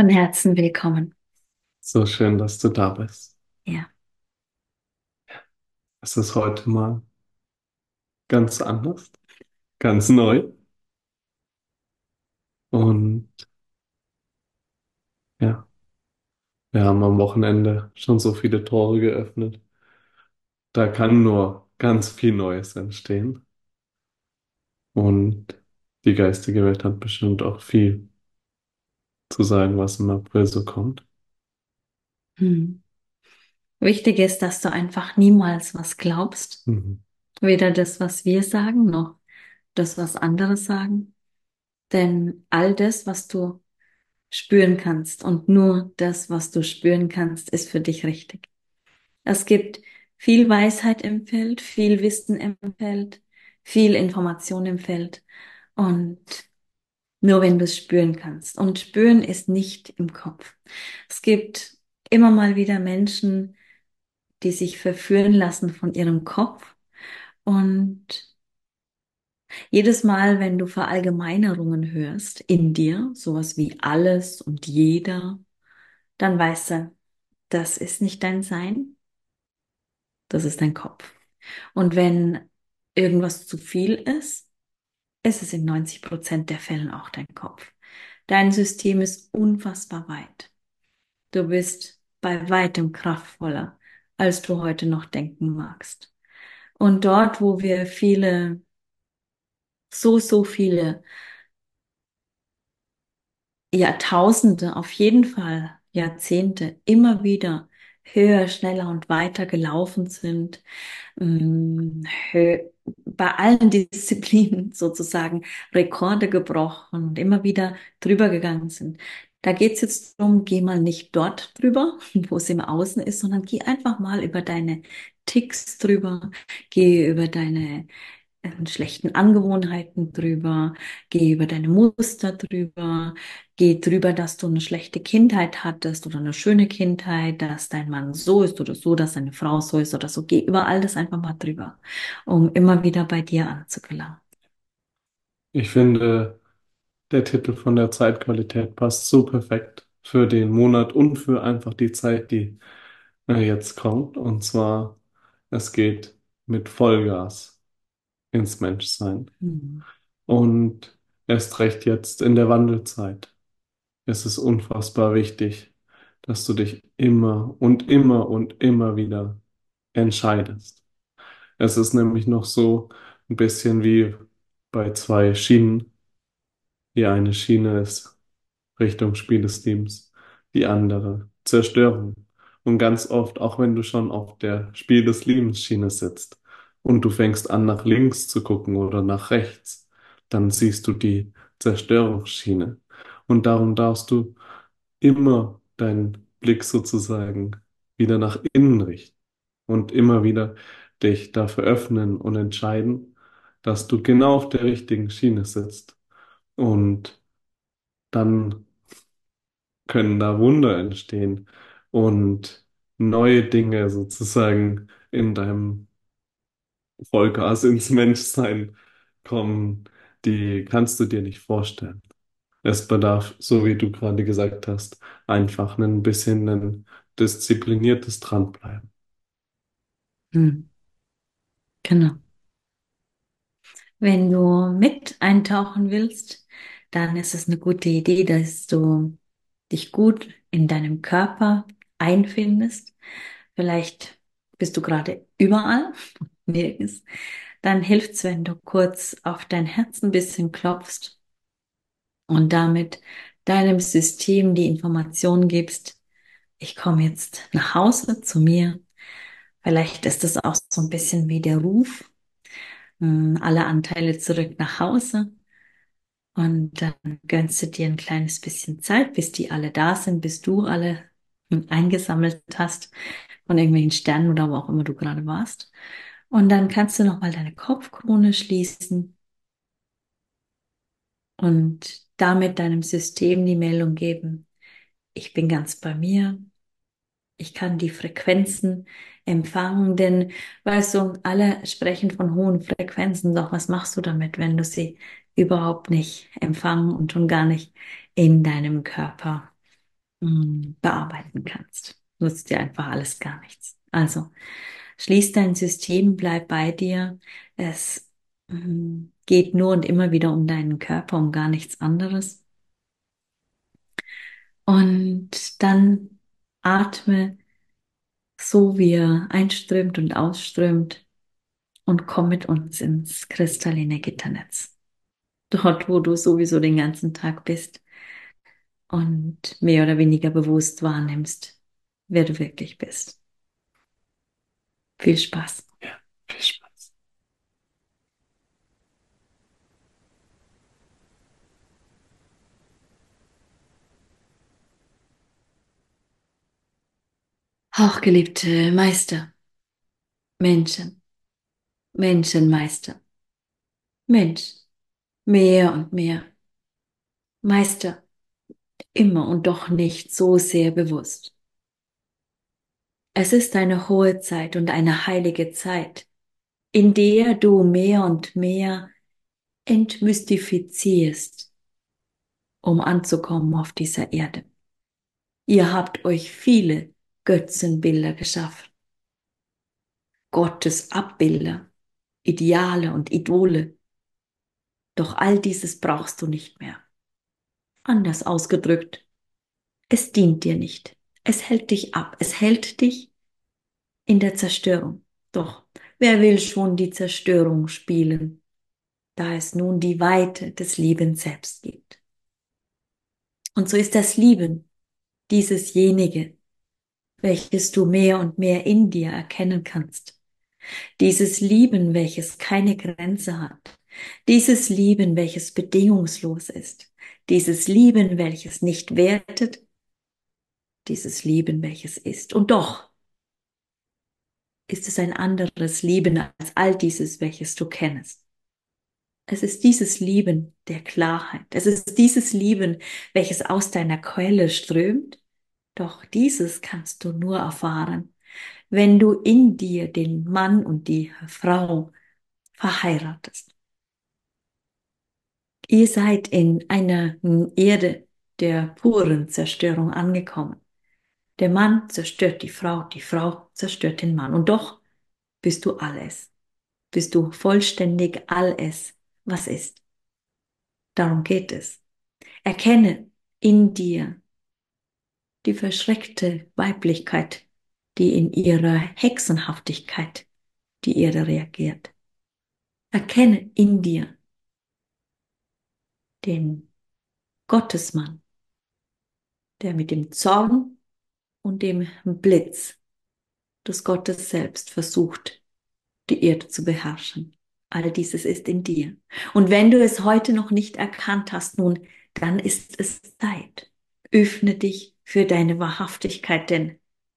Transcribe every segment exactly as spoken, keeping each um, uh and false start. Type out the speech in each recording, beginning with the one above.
Von Herzen willkommen. So schön, dass du da bist. Ja. Es ist heute mal ganz anders, ganz neu. Und ja, wir haben am Wochenende schon so viele Tore geöffnet. Da kann nur ganz viel Neues entstehen. Und die geistige Welt hat bestimmt auch viel zu sagen, was im April so kommt. Hm. Wichtig ist, dass du einfach niemals was glaubst. Mhm. Weder das, was wir sagen, noch das, was andere sagen. Denn all das, was du spüren kannst und nur das, was du spüren kannst, ist für dich richtig. Es gibt viel Weisheit im Feld, viel Wissen im Feld, viel Information im Feld. Und nur wenn du es spüren kannst. Und spüren ist nicht im Kopf. Es gibt immer mal wieder Menschen, die sich verführen lassen von ihrem Kopf. Und jedes Mal, wenn du Verallgemeinerungen hörst in dir, sowas wie alles und jeder, dann weißt du, das ist nicht dein Sein, das ist dein Kopf. Und wenn irgendwas zu viel ist, ist es in neunzig Prozent der Fällen auch dein Kopf. Dein System ist unfassbar weit. Du bist bei weitem kraftvoller, als du heute noch denken magst. Und dort, wo wir viele, so, so viele Jahrtausende, auf jeden Fall Jahrzehnte, immer wieder höher, schneller und weiter gelaufen sind, ähm, hö- bei allen Disziplinen sozusagen Rekorde gebrochen und immer wieder drüber gegangen sind. Da geht's jetzt darum, geh mal nicht dort drüber, wo es im Außen ist, sondern geh einfach mal über deine Ticks drüber, geh über deine äh, schlechten Angewohnheiten drüber, geh über deine Muster drüber, geh drüber, dass du eine schlechte Kindheit hattest oder eine schöne Kindheit, dass dein Mann so ist oder so, dass deine Frau so ist oder so. Geh über all das einfach mal drüber, um immer wieder bei dir anzugelangen. Ich finde, der Titel von der Zeitqualität passt so perfekt für den Monat und für einfach die Zeit, die äh, jetzt kommt. Und zwar, es geht mit Vollgas ins Menschsein. Hm. Und erst recht jetzt in der Wandelzeit. Es ist unfassbar wichtig, dass du dich immer und immer und immer wieder entscheidest. Es ist nämlich noch so ein bisschen wie bei zwei Schienen. Die eine Schiene ist Richtung Spiel des Lebens, die andere Zerstörung. Und ganz oft, auch wenn du schon auf der Spiel des Lebens Schiene sitzt und du fängst an, nach links zu gucken oder nach rechts, dann siehst du die Zerstörungsschiene. Und darum darfst du immer deinen Blick sozusagen wieder nach innen richten und immer wieder dich dafür öffnen und entscheiden, dass du genau auf der richtigen Schiene sitzt. Und dann können da Wunder entstehen und neue Dinge sozusagen in deinem Vollgas ins Menschsein kommen, die kannst du dir nicht vorstellen. Es bedarf, so wie du gerade gesagt hast, einfach ein bisschen ein diszipliniertes Dranbleiben. Hm. Genau. Wenn du mit eintauchen willst, dann ist es eine gute Idee, dass du dich gut in deinem Körper einfindest. Vielleicht bist du gerade überall, nirgends. Dann hilft's, wenn du kurz auf dein Herz ein bisschen klopfst und damit deinem System die Information gibst, ich komme jetzt nach Hause zu mir. Vielleicht ist es auch so ein bisschen wie der Ruf, mh, alle Anteile zurück nach Hause. Und dann gönnst du dir ein kleines bisschen Zeit, bis die alle da sind, bis du alle hm, eingesammelt hast von irgendwelchen Sternen oder wo auch immer du gerade warst. Und dann kannst du nochmal deine Kopfkrone schließen und damit deinem System die Meldung geben, ich bin ganz bei mir, ich kann die Frequenzen empfangen, denn weißt du, alle sprechen von hohen Frequenzen, doch was machst du damit, wenn du sie überhaupt nicht empfangen und schon gar nicht in deinem Körper mm, bearbeiten kannst. Nutzt dir einfach alles gar nichts. Also schließ dein System, bleib bei dir. Es mm, geht nur und immer wieder um deinen Körper, um gar nichts anderes. Und dann atme so, wie er einströmt und ausströmt und komm mit uns ins kristalline Gitternetz. Dort, wo du sowieso den ganzen Tag bist und mehr oder weniger bewusst wahrnimmst, wer du wirklich bist. Viel Spaß. Ja, viel Spaß. Hochgeliebte Meister, Menschen, Menschenmeister, Mensch, mehr und mehr, Meister, immer und doch nicht so sehr bewusst. Es ist eine hohe Zeit und eine heilige Zeit, in der du mehr und mehr entmystifizierst, um anzukommen auf dieser Erde. Ihr habt euch viele Götzenbilder geschaffen, Gottes Abbilder, Ideale und Idole. Doch all dieses brauchst du nicht mehr. Anders ausgedrückt, es dient dir nicht. Es hält dich ab. Es hält dich in der Zerstörung. Doch wer will schon die Zerstörung spielen, da es nun die Weite des Liebens selbst gibt? Und so ist das Lieben diesesjenige, welches du mehr und mehr in dir erkennen kannst. Dieses Lieben, welches keine Grenze hat. Dieses Lieben, welches bedingungslos ist. Dieses Lieben, welches nicht wertet. Dieses Lieben, welches ist. Und doch ist es ein anderes Lieben als all dieses, welches du kennst. Es ist dieses Lieben der Klarheit. Es ist dieses Lieben, welches aus deiner Quelle strömt. Doch dieses kannst du nur erfahren, wenn du in dir den Mann und die Frau verheiratest. Ihr seid in einer Erde der puren Zerstörung angekommen. Der Mann zerstört die Frau, die Frau zerstört den Mann. Und doch bist du alles. Bist du vollständig alles, was ist. Darum geht es. Erkenne in dir die verschreckte Weiblichkeit, die in ihrer Hexenhaftigkeit die Erde reagiert. Erkenne in dir den Gottesmann, der mit dem Zorn und dem Blitz des Gottes selbst versucht, die Erde zu beherrschen. All dieses ist in dir. Und wenn du es heute noch nicht erkannt hast, nun, dann ist es Zeit. Öffne dich für deine Wahrhaftigkeit, denn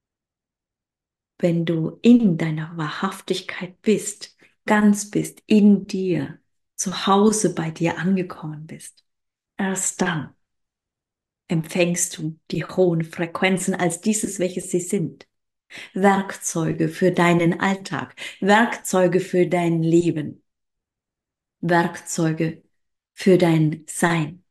wenn du in deiner Wahrhaftigkeit bist, ganz bist, in dir, zu Hause bei dir angekommen bist, erst dann empfängst du die hohen Frequenzen als dieses, welches sie sind. Werkzeuge für deinen Alltag, Werkzeuge für dein Leben, Werkzeuge für dein Sein.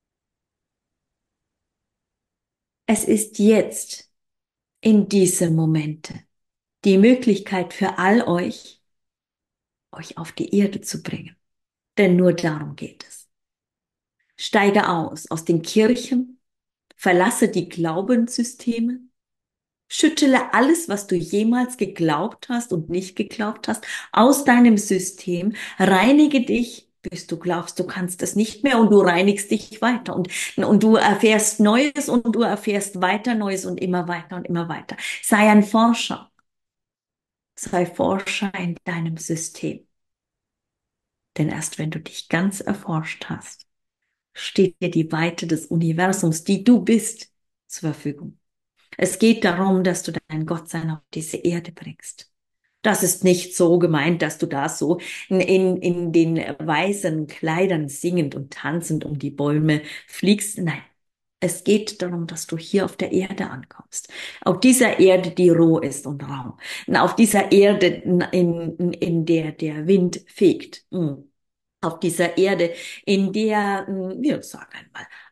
Es ist jetzt, in diesem Momente, die Möglichkeit für all euch, euch auf die Erde zu bringen. Denn nur darum geht es. Steige aus, aus den Kirchen, verlasse die Glaubenssysteme, schüttele alles, was du jemals geglaubt hast und nicht geglaubt hast, aus deinem System, reinige dich, bis du glaubst, du kannst es nicht mehr und du reinigst dich weiter und, und du erfährst Neues und du erfährst weiter Neues und immer weiter und immer weiter. Sei ein Forscher. Sei Forscher in deinem System. Denn erst wenn du dich ganz erforscht hast, steht dir die Weite des Universums, die du bist, zur Verfügung. Es geht darum, dass du dein Gottsein auf diese Erde bringst. Das ist nicht so gemeint, dass du da so in, in, in den weißen Kleidern singend und tanzend um die Bäume fliegst. Nein, es geht darum, dass du hier auf der Erde ankommst. Auf dieser Erde, die roh ist und rau. Auf dieser Erde, in, in, in der der Wind fegt. Auf dieser Erde, in der, wir sagen einmal,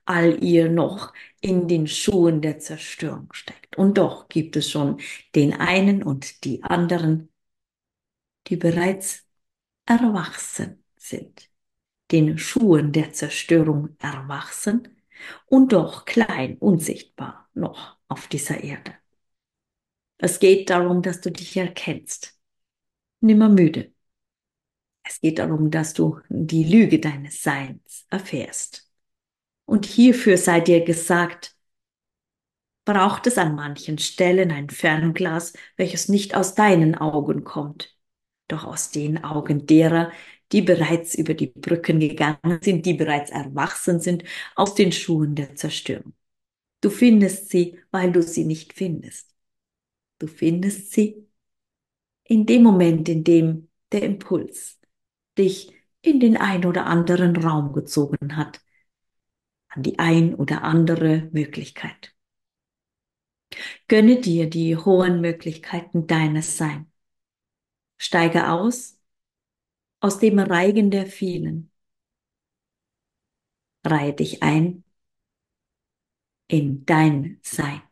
all ihr noch in den Schuhen der Zerstörung steckt. Und doch gibt es schon den einen und die anderen, die bereits erwachsen sind, den Schuhen der Zerstörung erwachsen und doch klein, unsichtbar noch auf dieser Erde. Es geht darum, dass du dich erkennst. Nimmer müde. Es geht darum, dass du die Lüge deines Seins erfährst. Und hierfür sei dir gesagt, braucht es an manchen Stellen ein Fernglas, welches nicht aus deinen Augen kommt, doch aus den Augen derer, die bereits über die Brücken gegangen sind, die bereits erwachsen sind, aus den Schuhen der Zerstörung. Du findest sie, weil du sie nicht findest. Du findest sie in dem Moment, in dem der Impuls dich in den ein oder anderen Raum gezogen hat, an die ein oder andere Möglichkeit. Gönne dir die hohen Möglichkeiten deines Seins. Steige aus, aus dem Reigen der vielen. Reihe dich ein in dein Sein.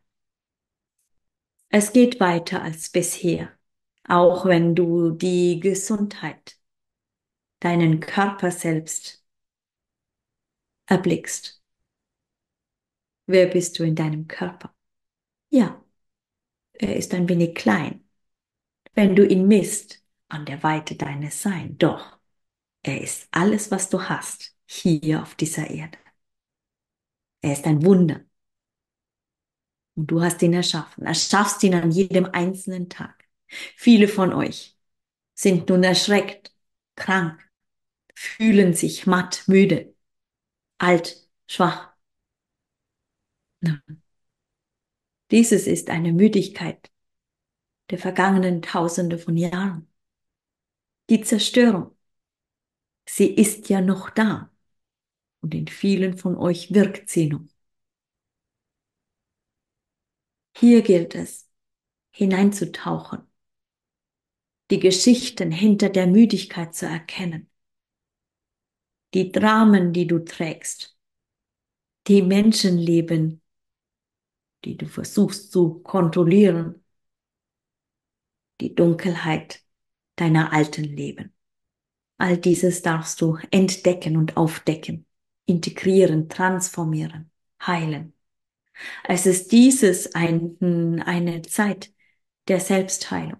Es geht weiter als bisher, auch wenn du die Gesundheit, deinen Körper selbst erblickst. Wer bist du in deinem Körper? Ja, er ist ein wenig klein, wenn du ihn misst an der Weite deines Seins. Doch, er ist alles, was du hast, hier auf dieser Erde. Er ist ein Wunder. Und du hast ihn erschaffen. Erschaffst ihn an jedem einzelnen Tag. Viele von euch sind nun erschreckt, krank, fühlen sich matt, müde, alt, schwach. Dieses ist eine Müdigkeit der vergangenen Tausende von Jahren. Die Zerstörung, sie ist ja noch da. Und in vielen von euch wirkt sie noch. Hier gilt es, hineinzutauchen, die Geschichten hinter der Müdigkeit zu erkennen, die Dramen, die du trägst, die Menschenleben, die du versuchst zu kontrollieren, die Dunkelheit deiner alten Leben. All dieses darfst du entdecken und aufdecken, integrieren, transformieren, heilen. Es ist dieses ein, eine Zeit der Selbstheilung.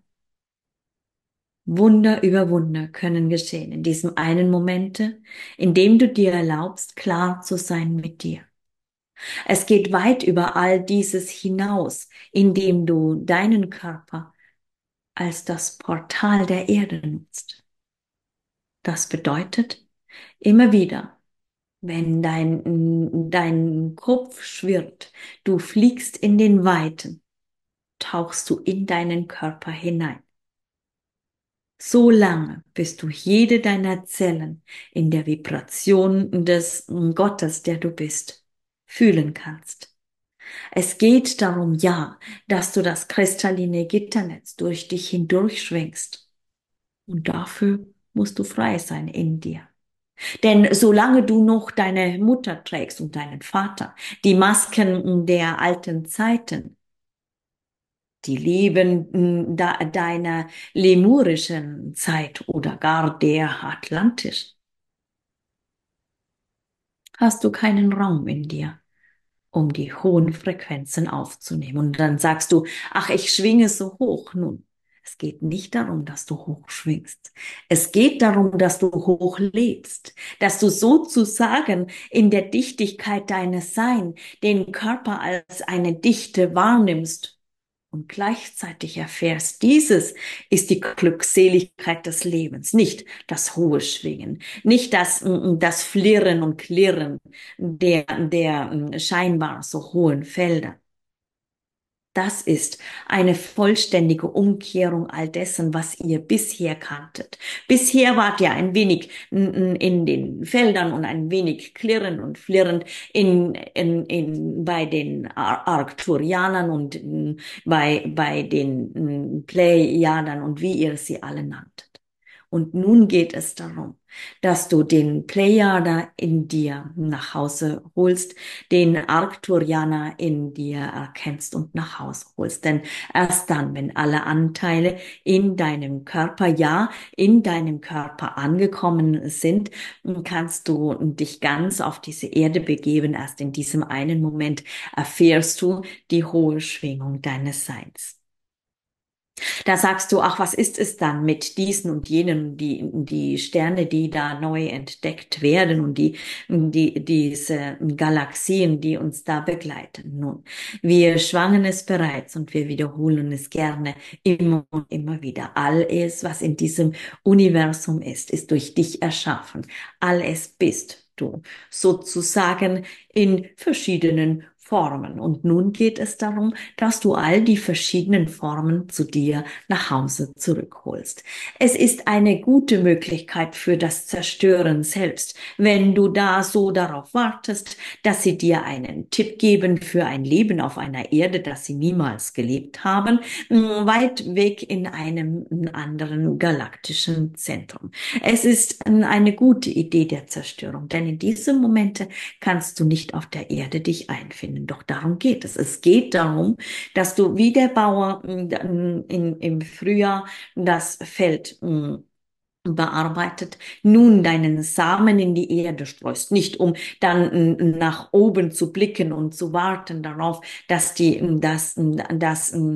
Wunder über Wunder können geschehen in diesem einen Momente, in dem du dir erlaubst, klar zu sein mit dir. Es geht weit über all dieses hinaus, indem du deinen Körper als das Portal der Erde nutzt. Das bedeutet, immer wieder, wenn dein, dein Kopf schwirrt, du fliegst in den Weiten, tauchst du in deinen Körper hinein. So lange, bis du jede deiner Zellen in der Vibration des Gottes, der du bist, fühlen kannst. Es geht darum, ja, dass du das kristalline Gitternetz durch dich hindurchschwingst. Und dafür musst du frei sein in dir. Denn solange du noch deine Mutter trägst und deinen Vater, die Masken der alten Zeiten, die Leben deiner lemurischen Zeit oder gar der atlantischen, hast du keinen Raum in dir, um die hohen Frequenzen aufzunehmen. Und dann sagst du, ach, ich schwinge so hoch. Nun, es geht nicht darum, dass du hoch schwingst. Es geht darum, dass du hoch lebst, dass du sozusagen in der Dichtigkeit deines Seins den Körper als eine Dichte wahrnimmst und gleichzeitig erfährst, dieses ist die Glückseligkeit des Lebens, nicht das hohe Schwingen, nicht das, das Flirren und Klirren der, der scheinbar so hohen Felder. Das ist eine vollständige Umkehrung all dessen, was ihr bisher kanntet. Bisher wart ihr ein wenig in den Feldern und ein wenig klirrend und flirrend in, in, in, bei den Ar Arcturianern und bei, bei den Plejadern und wie ihr sie alle nanntet. Und nun geht es darum, dass du den Plejada in dir nach Hause holst, den Arcturianer in dir erkennst und nach Hause holst. Denn erst dann, wenn alle Anteile in deinem Körper, ja, in deinem Körper angekommen sind, kannst du dich ganz auf diese Erde begeben. Erst in diesem einen Moment erfährst du die hohe Schwingung deines Seins. Da sagst du, ach, was ist es dann mit diesen und jenen, die, die Sterne, die da neu entdeckt werden und die, die, diese Galaxien, die uns da begleiten. Nun, wir schwangen es bereits und wir wiederholen es gerne immer und immer wieder. Alles, was in diesem Universum ist, ist durch dich erschaffen. Alles bist du, sozusagen in verschiedenen Formen. Und nun geht es darum, dass du all die verschiedenen Formen zu dir nach Hause zurückholst. Es ist eine gute Möglichkeit für das Zerstören selbst, wenn du da so darauf wartest, dass sie dir einen Tipp geben für ein Leben auf einer Erde, das sie niemals gelebt haben, weit weg in einem anderen galaktischen Zentrum. Es ist eine gute Idee der Zerstörung, denn in diesen Momenten kannst du nicht auf der Erde dich einfinden. Doch darum geht es. Es geht darum, dass du wie der Bauer in, in, im Frühjahr das Feld mh, bearbeitet, nun deinen Samen in die Erde streust, nicht um dann mm, nach oben zu blicken und zu warten darauf, dass die, dass, dass mm,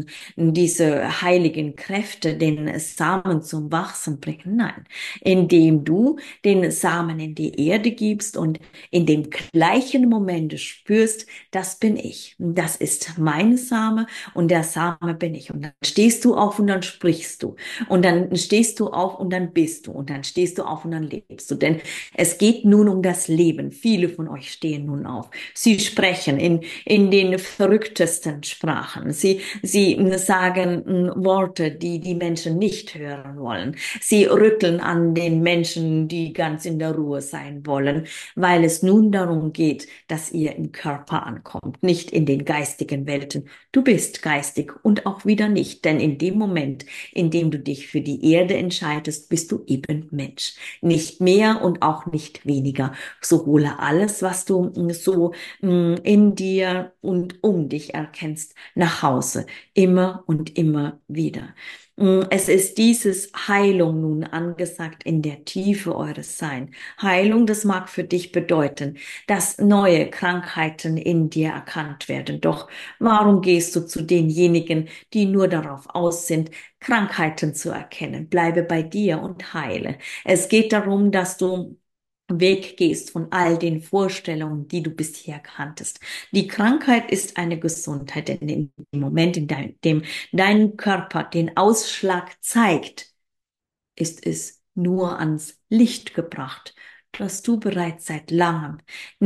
diese heiligen Kräfte den Samen zum Wachsen bringen. Nein, indem du den Samen in die Erde gibst und in dem gleichen Moment spürst, das bin ich, das ist mein Same und der Same bin ich. Und dann stehst du auf und dann sprichst du und dann stehst du auf und dann bist du und dann stehst du auf und dann lebst du. Denn es geht nun um das Leben. Viele von euch stehen nun auf. Sie sprechen in, in den verrücktesten Sprachen. Sie, sie sagen mm, Worte, die die Menschen nicht hören wollen. Sie rütteln an den Menschen, die ganz in der Ruhe sein wollen, weil es nun darum geht, dass ihr im Körper ankommt, nicht in den geistigen Welten. Du bist geistig und auch wieder nicht, denn in dem Moment, in dem du dich für die Erde entscheidest, bist du eben Mensch. Nicht mehr und auch nicht weniger. So hole alles, was du mm, so mm, in dir und um dich erkennst, nach Hause. Immer und immer wieder. Mm, Es ist dieses Heilung nun angesagt in der Tiefe eures Sein. Heilung, das mag für dich bedeuten, dass neue Krankheiten in dir erkannt werden. Doch warum gehst du zu denjenigen, die nur darauf aus sind, Krankheiten zu erkennen? Bleibe bei dir und heile. Es geht darum, dass du weggehst von all den Vorstellungen, die du bisher kanntest. Die Krankheit ist eine Gesundheit, denn in dem Moment, in dein, dem dein Körper den Ausschlag zeigt, ist es nur ans Licht gebracht, dass du bereits seit langem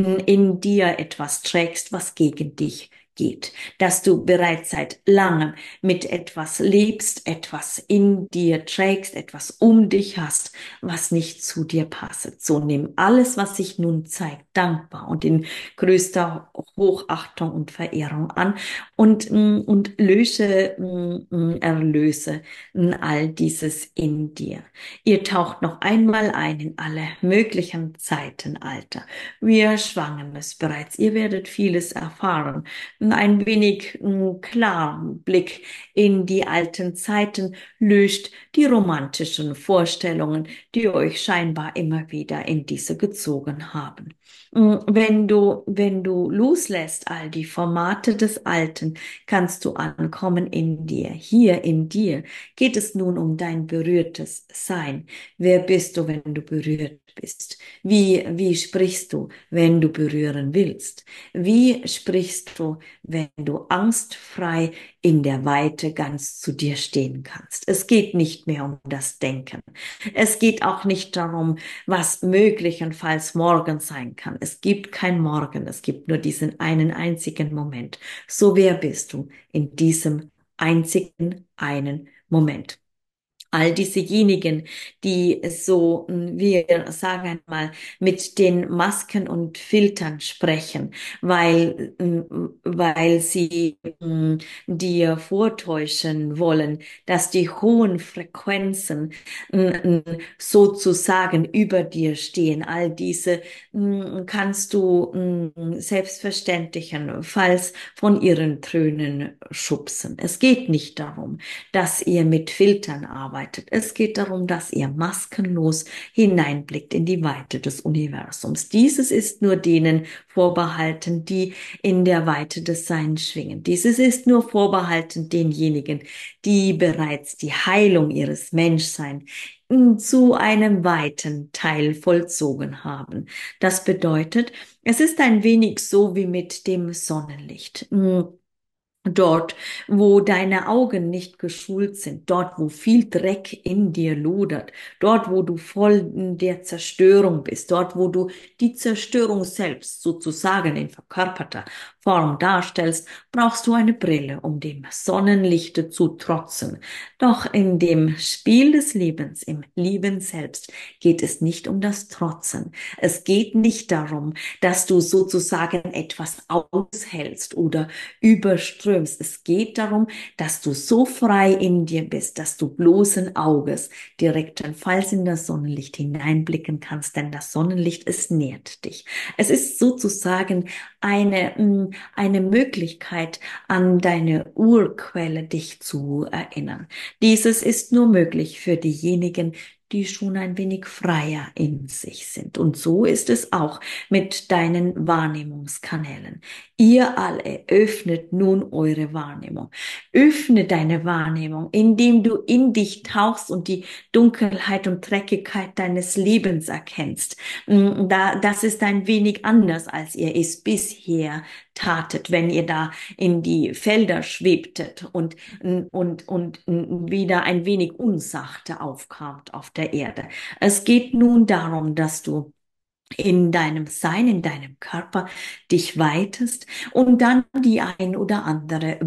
in dir etwas trägst, was gegen dich geht, dass du bereits seit langem mit etwas lebst, etwas in dir trägst, etwas um dich hast, was nicht zu dir passt. So nimm alles, was sich nun zeigt, dankbar und in größter Hochachtung und Verehrung an und, mm, und löse, mm, mm, erlöse mm, all dieses in dir. Ihr taucht noch einmal ein in alle möglichen Zeitenalter. Wir schwangen es bereits. Ihr werdet vieles erfahren. Ein wenig mm, klaren Blick in die alten Zeiten löscht die romantischen Vorstellungen, die euch scheinbar immer wieder in diese gezogen haben. Mm, Wenn du, wenn du loslässt all die Formate des Alten, kannst du ankommen in dir. Hier in dir geht es nun um dein berührtes Sein. Wer bist du, wenn du berührt bist? Wie, wie sprichst du, wenn du berühren willst? Wie sprichst du, wenn du angstfrei in der Weite ganz zu dir stehen kannst? Es geht nicht mehr um das Denken. Es geht auch nicht darum, was möglicherweise morgen sein kann. Es gibt kein Morgen. Es gibt nur diesen einen einzigen Moment. So wer bist du in diesem einzigen einen Moment? All diesejenigen, die so, mm, wir sagen einmal, mit den Masken und Filtern sprechen, weil, mm, weil sie mm, dir vortäuschen wollen, dass die hohen Frequenzen mm, mm, sozusagen über dir stehen. All diese mm, kannst du mm, selbstverständlichenfalls von ihren Thronen schubsen. Es geht nicht darum, dass ihr mit Filtern arbeitet. Es geht darum, dass ihr maskenlos hineinblickt in die Weite des Universums. Dieses ist nur denen vorbehalten, die in der Weite des Seins schwingen. Dieses ist nur vorbehalten denjenigen, die bereits die Heilung ihres Menschseins zu einem weiten Teil vollzogen haben. Das bedeutet, es ist ein wenig so wie mit dem Sonnenlicht. Dort, wo deine Augen nicht geschult sind, dort, wo viel Dreck in dir lodert, dort, wo du voll in der Zerstörung bist, dort, wo du die Zerstörung selbst sozusagen in verkörperter Form darstellst, brauchst du eine Brille, um dem Sonnenlichte zu trotzen. Doch in dem Spiel des Lebens, im Leben selbst, geht es nicht um das Trotzen. Es geht nicht darum, dass du sozusagen etwas aushältst oder überströmst. Es geht darum, dass du so frei in dir bist, dass du bloßen Auges direktenfalls in das Sonnenlicht hineinblicken kannst, denn das Sonnenlicht, es nährt dich. Es ist sozusagen eine, mm, eine Möglichkeit, an deine Urquelle dich zu erinnern. Dieses ist nur möglich für diejenigen, die schon ein wenig freier in sich sind. Und so ist es auch mit deinen Wahrnehmungskanälen. Ihr alle öffnet nun eure Wahrnehmung. Öffne deine Wahrnehmung, indem du in dich tauchst und die Dunkelheit und Dreckigkeit deines Lebens erkennst. Mm, Da, das ist ein wenig anders, als ihr es bisher tatet, wenn ihr da in die Felder schwebtet und, und, und wieder ein wenig unsachte aufkamt auf der Erde. Es geht nun darum, dass du in deinem Sein, in deinem Körper dich weitest und dann die ein oder andere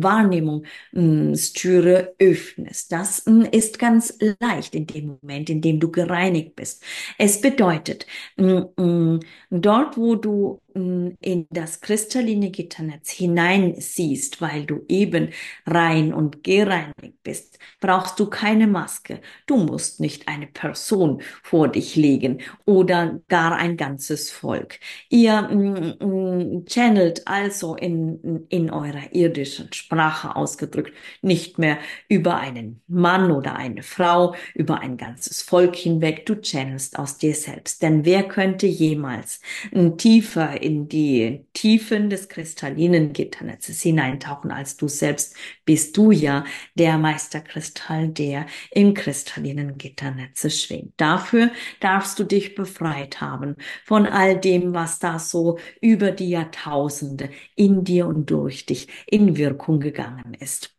Wahrnehmungstüre öffnest. Das mh, ist ganz leicht in dem Moment, in dem du gereinigt bist. Es bedeutet, mh, mh, dort, wo du mh, in das kristalline Gitternetz hineinsiehst, weil du eben rein und gereinigt bist, brauchst du keine Maske. Du musst nicht eine Person vor dich legen oder gar ein ganzes Volk. Ihr mm, mm, channelt also in, in eurer irdischen Sprache ausgedrückt nicht mehr über einen Mann oder eine Frau, über ein ganzes Volk hinweg. Du channelst aus dir selbst. Denn wer könnte jemals mm, tiefer in die Tiefen des kristallinen Gitternetzes hineintauchen als du selbst? Bist du ja der Meisterkristall, der im kristallinen Gitternetze schwingt. Dafür darfst du dich befreit haben von all dem, was da so über die Jahrtausende in dir und durch dich in Wirkung gegangen ist.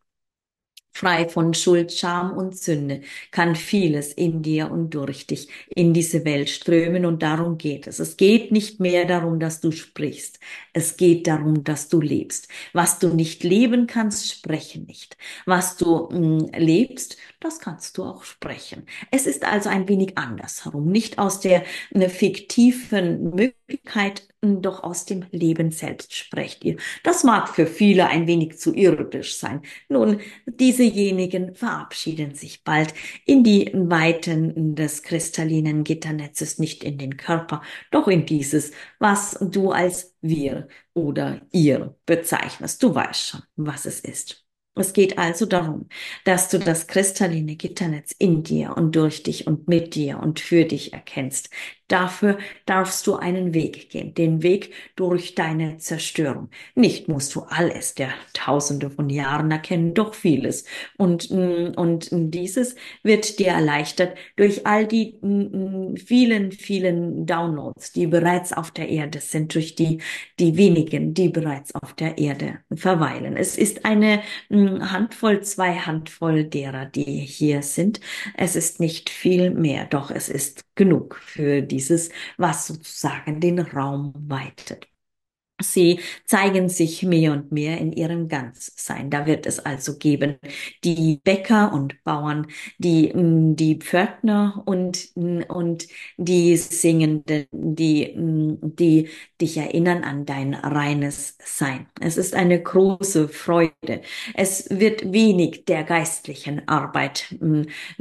Frei von Schuld, Scham und Sünde kann vieles in dir und durch dich in diese Welt strömen und darum geht es. Es geht nicht mehr darum, dass du sprichst. Es geht darum, dass du lebst. Was du nicht leben kannst, spreche nicht. Was du mh, lebst, das kannst du auch sprechen. Es ist also ein wenig andersherum. Nicht aus der äh, fiktiven Möglichkeit, doch aus dem Leben selbst sprecht ihr. Das mag für viele ein wenig zu irdisch sein. Nun, diesejenigen verabschieden sich bald in die Weiten des kristallinen Gitternetzes, nicht in den Körper, doch in dieses, was du als wir oder ihr bezeichnest. Du weißt schon, was es ist. Es geht also darum, dass du das kristalline Gitternetz in dir und durch dich und mit dir und für dich erkennst. Dafür darfst du einen Weg gehen, den Weg durch deine Zerstörung. Nicht musst du alles der Tausende von Jahren erkennen, doch vieles. Und, mm, und dieses wird dir erleichtert durch all die mm, vielen, vielen Downloads, die bereits auf der Erde sind, durch die, die wenigen, die bereits auf der Erde verweilen. Es ist eine mm, Handvoll, zwei Handvoll derer, die hier sind. Es ist nicht viel mehr, doch es ist genug für dieses, was sozusagen den Raum weitet. Sie zeigen sich mehr und mehr in ihrem Ganzsein. Da wird es also geben die Bäcker und Bauern, die, mm, die Pförtner und, mm, und die Singenden, die, mm, die dich erinnern an dein reines Sein. Es ist eine große Freude. Es wird wenig der geistlichen Arbeit mm,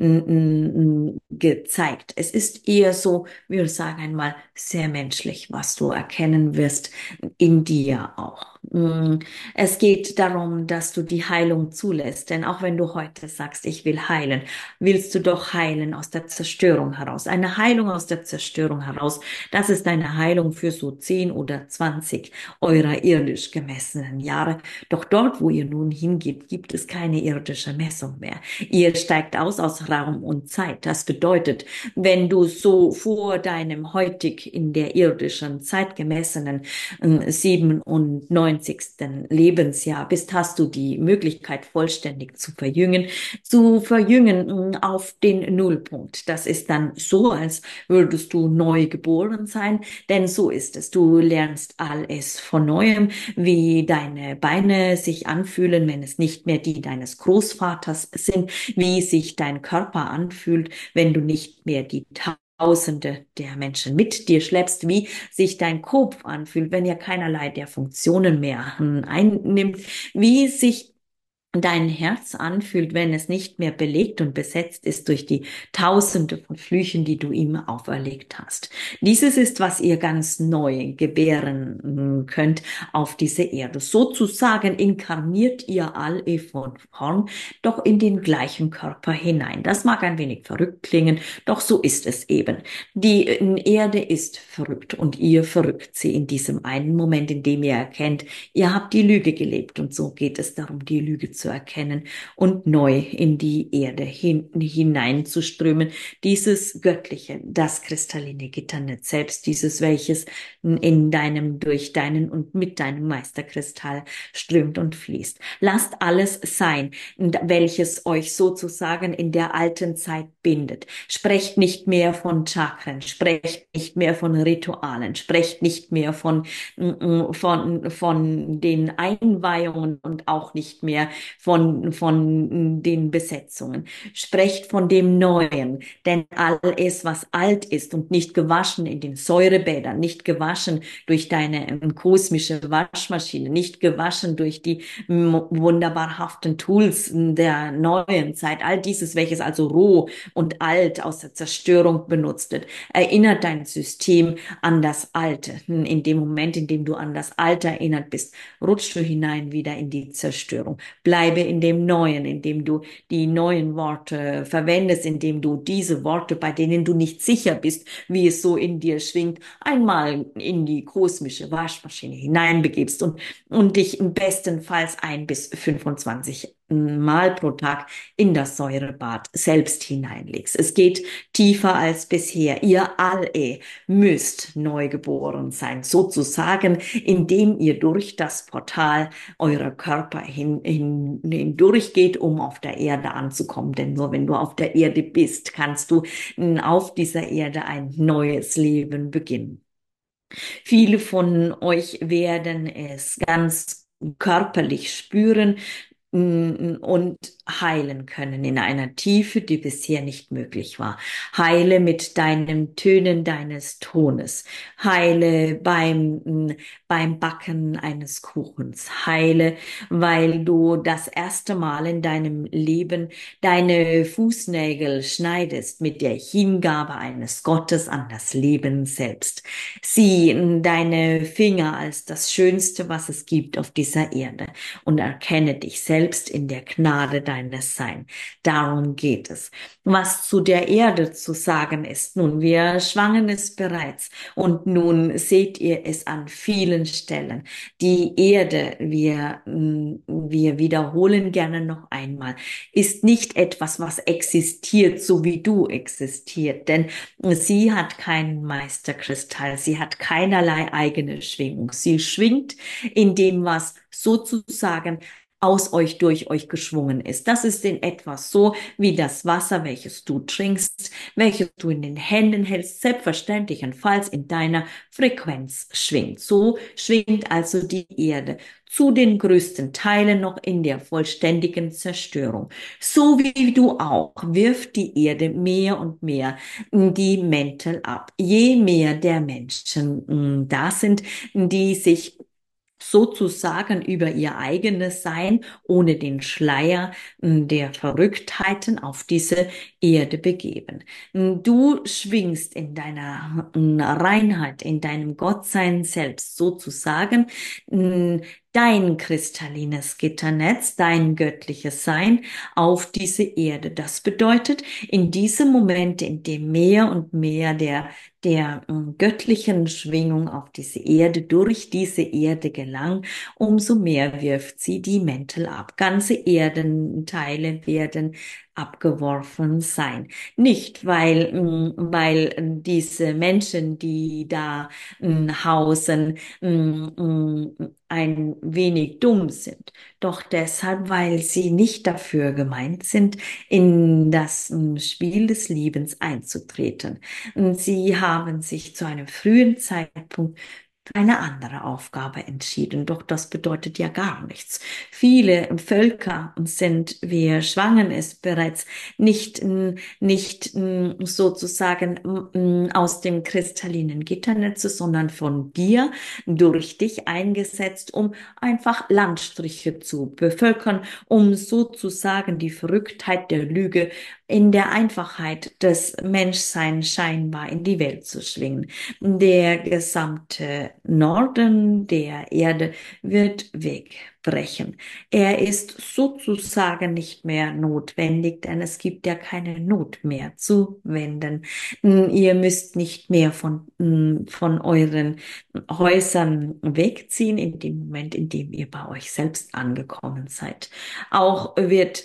mm, mm, gezeigt. Es ist eher so, wie wir sagen einmal, sehr menschlich, was du erkennen wirst in dir auch. Mm, Es geht darum, dass du die Heilung zulässt. Denn auch wenn du heute sagst, ich will heilen, willst du doch heilen aus der Zerstörung heraus. Eine Heilung aus der Zerstörung heraus, das ist eine Heilung für so zehn oder zwanzig eurer irdisch gemessenen Jahre. Doch dort, wo ihr nun hingeht, gibt es keine irdische Messung mehr. Ihr steigt aus aus Raum und Zeit. Das bedeutet, wenn du so vor deinem heutig in der irdischen Zeit gemessenen äh, siebenundneunzigsten Lebensjahr bist, hast du die Möglichkeit, vollständig zu verjüngen, zu verjüngen mh, auf den Nullpunkt. Das ist dann so, als würdest du neu geboren sein, denn so ist es. Du lernst alles von neuem, wie deine Beine sich anfühlen, wenn es nicht mehr die deines Großvaters sind, wie sich dein Körper anfühlt, wenn du nicht mehr die Tausende der Menschen mit dir schleppst, wie sich dein Kopf anfühlt, wenn er keinerlei der Funktionen mehr hm, einnimmt, wie sich dein Herz anfühlt, wenn es nicht mehr belegt und besetzt ist durch die Tausende von Flüchen, die du ihm auferlegt hast. Dieses ist, was ihr ganz neu gebären hm, könnt auf diese Erde. Sozusagen inkarniert ihr alle von vorn doch in den gleichen Körper hinein. Das mag ein wenig verrückt klingen, doch so ist es eben. Die äh, Erde ist verrückt und ihr verrückt sie in diesem einen Moment, in dem ihr erkennt, ihr habt die Lüge gelebt und so geht es darum, die Lüge zu erkennen und neu in die Erde hin, hineinzuströmen. Dieses Göttliche, das kristalline Gitternetz selbst, dieses welches in deinem, durch deinen und mit deinem Meisterkristall strömt und fließt. Lasst alles sein, welches euch sozusagen in der alten Zeit bindet. Sprecht nicht mehr von Chakren, sprecht nicht mehr von Ritualen, sprecht nicht mehr von, von, von den Einweihungen und auch nicht mehr von, von den Besetzungen. Sprecht von dem Neuen, denn alles, was alt ist und nicht gewaschen in den Säurebädern, nicht gewaschen durch deine ähm, kosmische Waschmaschine, nicht gewaschen durch die ähm, wunderbarhaften Tools der neuen Zeit, all dieses, welches also roh und alt aus der Zerstörung benutzt wird, erinnert dein System an das Alte. In dem Moment, in dem du an das Alte erinnert bist, rutschst du hinein wieder in die Zerstörung. Bleibe in dem Neuen, in dem du die neuen Worte verwendest, indem du diese Worte, bei denen du nicht sicher bist, wie es so in dir schwingt, einmal in die kosmische Waschmaschine hineinbegibst und, und dich im bestenfalls ein bis fünfundzwanzig Mal pro Tag in das Säurebad selbst hineinlegst. Es geht tiefer als bisher. Ihr alle müsst neugeboren sein, sozusagen, indem ihr durch das Portal eurer Körper hin, hin, hindurchgeht, um auf der Erde anzukommen. Denn nur wenn du auf der Erde bist, kannst du auf dieser Erde ein neues Leben beginnen. Viele von euch werden es ganz körperlich spüren mm, und heilen können in einer Tiefe, die bisher nicht möglich war. Heile mit deinem Tönen deines Tones. Heile beim, mm, beim Backen eines Kuchens. Heile, weil du das erste Mal in deinem Leben deine Fußnägel schneidest mit der Hingabe eines Gottes an das Leben selbst. Sieh deine Finger als das Schönste, was es gibt auf dieser Erde und erkenne dich selbst in der Gnade deines Sein. Darum geht es. Was zu der Erde zu sagen ist, nun, wir schwangen es bereits und nun seht ihr es an vielen Stellen. Die Erde, wir, wir wiederholen gerne noch einmal, ist nicht etwas, was existiert, so wie du existiert, denn sie hat keinen Meisterkristall, sie hat keinerlei eigene Schwingung. Sie schwingt in dem, was sozusagen aus euch, durch euch geschwungen ist. Das ist in etwas so wie das Wasser, welches du trinkst, welches du in den Händen hältst, selbstverständlich und falls in deiner Frequenz schwingt. So schwingt also die Erde zu den größten Teilen noch in der vollständigen Zerstörung. So wie du auch, wirft die Erde mehr und mehr die Mäntel ab. Je mehr der Menschen mh, da sind, die sich sozusagen über ihr eigenes Sein ohne den Schleier mh, der Verrücktheiten auf diese Erde begeben. Mh, Du schwingst in deiner mh, Reinheit, in deinem Gottsein selbst sozusagen mh, dein kristallines Gitternetz, dein göttliches Sein auf diese Erde. Das bedeutet, in diesem Moment, in dem mehr und mehr der der äh, göttlichen Schwingung auf diese Erde, durch diese Erde gelang, umso mehr wirft sie die Mäntel ab. Ganze Erdenteile werden abgeworfen sein. Nicht, weil, mh, weil diese Menschen, die da mh, hausen, mh, mh, ein wenig dumm sind, doch deshalb, weil sie nicht dafür gemeint sind, in das mh, Spiel des Liebens einzutreten. Sie haben sich zu einem frühen Zeitpunkt für eine andere Aufgabe entschieden. Doch das bedeutet ja gar nichts. Viele Völker sind, wir schwangen es bereits, nicht, nicht sozusagen aus dem kristallinen Gitternetz, sondern von dir durch dich eingesetzt, um einfach Landstriche zu bevölkern, um sozusagen die Verrücktheit der Lüge in der Einfachheit des Menschseins scheinbar in die Welt zu schwingen. Der gesamte Norden der Erde wird wegbrechen. Er ist sozusagen nicht mehr notwendig, denn es gibt ja keine Not mehr zu wenden. Ihr müsst nicht mehr von, von euren Häusern wegziehen in dem Moment, in dem ihr bei euch selbst angekommen seid. Auch wird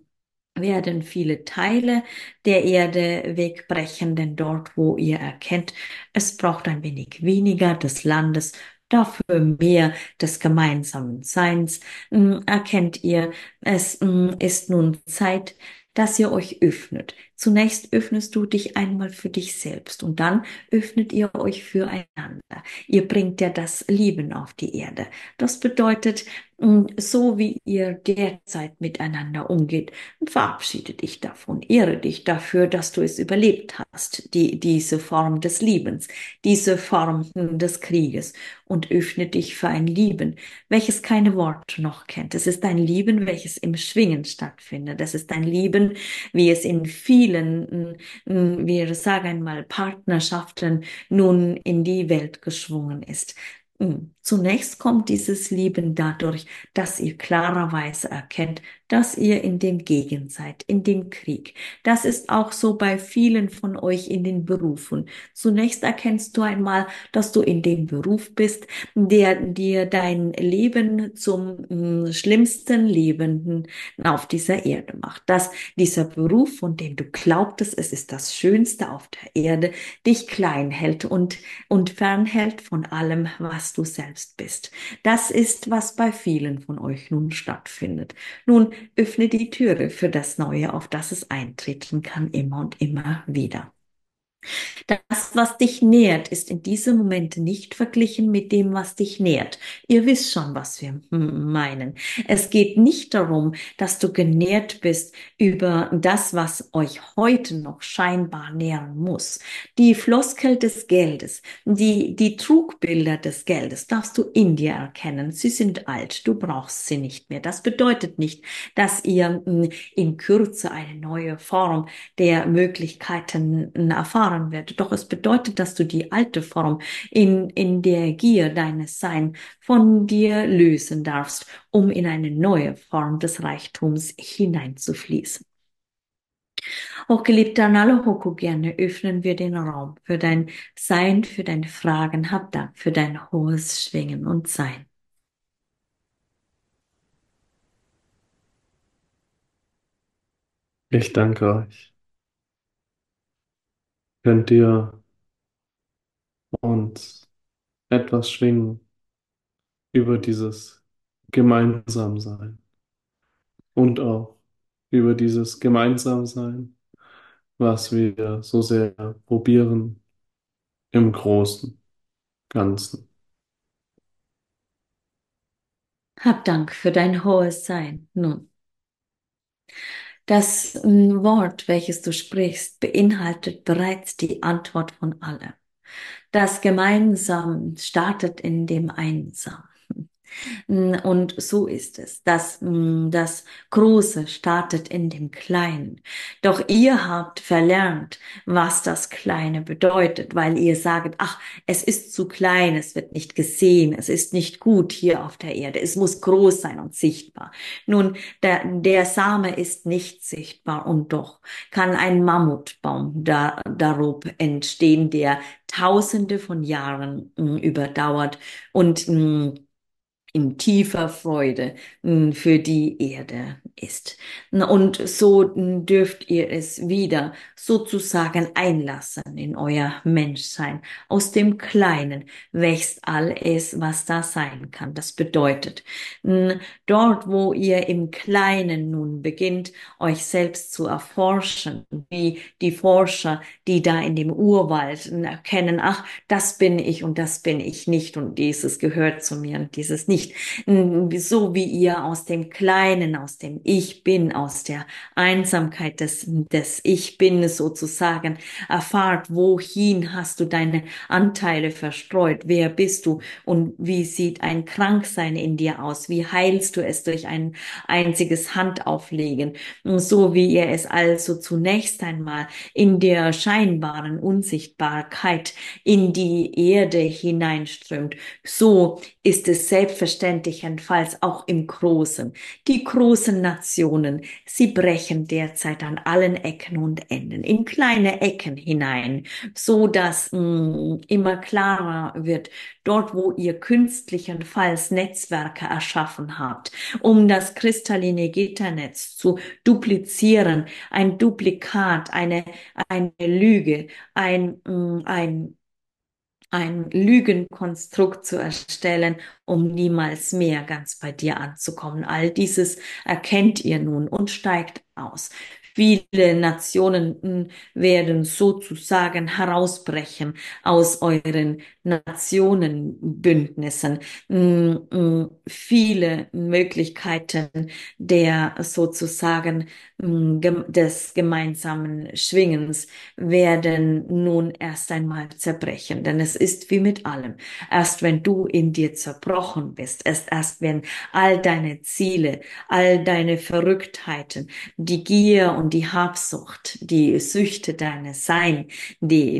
werden viele Teile der Erde wegbrechen, denn dort, wo ihr erkennt, es braucht ein wenig weniger des Landes, dafür mehr des gemeinsamen Seins, mh, erkennt ihr, es mh, ist nun Zeit, dass ihr euch öffnet. Zunächst öffnest du dich einmal für dich selbst und dann öffnet ihr euch füreinander. Ihr bringt ja das Leben auf die Erde. Das bedeutet, mh, so wie ihr derzeit miteinander umgeht, verabschiede dich davon, ehre dich dafür, dass du es überlebt hast, die, diese Form des Liebens, diese Form des Krieges und öffne dich für ein Lieben, welches keine Worte noch kennt. Es ist ein Lieben, welches im Schwingen stattfindet. Es ist ein Lieben, wie es in vielen, mm, wir sagen einmal, Partnerschaften nun in die Welt geschwungen ist. Mm. Zunächst kommt dieses Lieben dadurch, dass ihr klarerweise erkennt, dass ihr in dem Gegen seid, in dem Krieg. Das ist auch so bei vielen von euch in den Berufen. Zunächst erkennst du einmal, dass du in dem Beruf bist, der dir dein Leben zum mm, schlimmsten Lebenden auf dieser Erde macht. Dass dieser Beruf, von dem du glaubtest, es ist das Schönste auf der Erde, dich klein hält und, und fernhält von allem, was du selbst bist. Das ist, was bei vielen von euch nun stattfindet. Nun öffne die Türe für das Neue, auf das es eintreten kann, immer und immer wieder. Das, was dich nährt, ist in diesem Moment nicht verglichen mit dem, was dich nährt. Ihr wisst schon, was wir meinen. Es geht nicht darum, dass du genährt bist über das, was euch heute noch scheinbar nähren muss. Die Floskel des Geldes, die, die Trugbilder des Geldes darfst du in dir erkennen. Sie sind alt, du brauchst sie nicht mehr. Das bedeutet nicht, dass ihr in Kürze eine neue Form der Möglichkeiten erfahren wird. Doch es bedeutet, dass du die alte Form in, in der Gier deines Sein von dir lösen darfst, um in eine neue Form des Reichtums hineinzufließen. Hochgeliebter Nalehoko, gerne öffnen wir den Raum für dein Sein, für deine Fragen. Hab Dank für dein hohes Schwingen und Sein. Ich danke euch. Könnt ihr uns etwas schwingen über dieses Gemeinsamsein? und auch über dieses Gemeinsamsein, was wir so sehr probieren im großen Ganzen. Hab Dank für dein hohes Sein. Nun, das mm, Wort, welches du sprichst, beinhaltet bereits die Antwort von allem. Das Gemeinsam startet in dem Einsam. Mm, Und so ist es. Das, mm, das Große startet in dem Kleinen. Doch ihr habt verlernt, was das Kleine bedeutet, weil ihr sagt, ach, es ist zu klein, es wird nicht gesehen, es ist nicht gut hier auf der Erde, es muss groß sein und sichtbar. Nun, der, der Same ist nicht sichtbar und doch kann ein Mammutbaum da, darob entstehen, der Tausende von Jahren mm, überdauert und mm, in tiefer Freude mh, für die Erde ist. Na, und so mh, dürft ihr es wieder sozusagen einlassen in euer Menschsein. Aus dem Kleinen wächst alles, was da sein kann. Das bedeutet, mh, dort, wo ihr im Kleinen nun beginnt, euch selbst zu erforschen, wie die Forscher, die da in dem Urwald mh, erkennen, ach, das bin ich und das bin ich nicht und dieses gehört zu mir und dieses nicht. So wie ihr aus dem Kleinen, aus dem Ich bin, aus der Einsamkeit des, des Ich bin sozusagen erfahrt, wohin hast du deine Anteile verstreut, wer bist du und wie sieht ein Kranksein in dir aus, wie heilst du es durch ein einziges Handauflegen, so wie ihr es also zunächst einmal in der scheinbaren Unsichtbarkeit in die Erde hineinströmt, so ist es selbstverständlichenfalls auch im Großen. Die großen Nationen, sie brechen derzeit an allen Ecken und Enden in kleine Ecken hinein, so dass mh, immer klarer wird, dort wo ihr künstlichenfalls Netzwerke erschaffen habt, um das kristalline Gitternetz zu duplizieren, ein Duplikat, eine, eine Lüge, ein, mh, ein ein Lügenkonstrukt zu erstellen, um niemals mehr ganz bei dir anzukommen. All dieses erkennt ihr nun und steigt aus. Viele Nationen mh, werden sozusagen herausbrechen aus euren Nationenbündnissen. Mh, mh, Viele Möglichkeiten der sozusagen mh, gem- des gemeinsamen Schwingens werden nun erst einmal zerbrechen. Denn es ist wie mit allem. Erst wenn du in dir zerbrochen bist, erst erst wenn all deine Ziele, all deine Verrücktheiten, die Gier und die Habsucht, die Süchte deines Sein, die,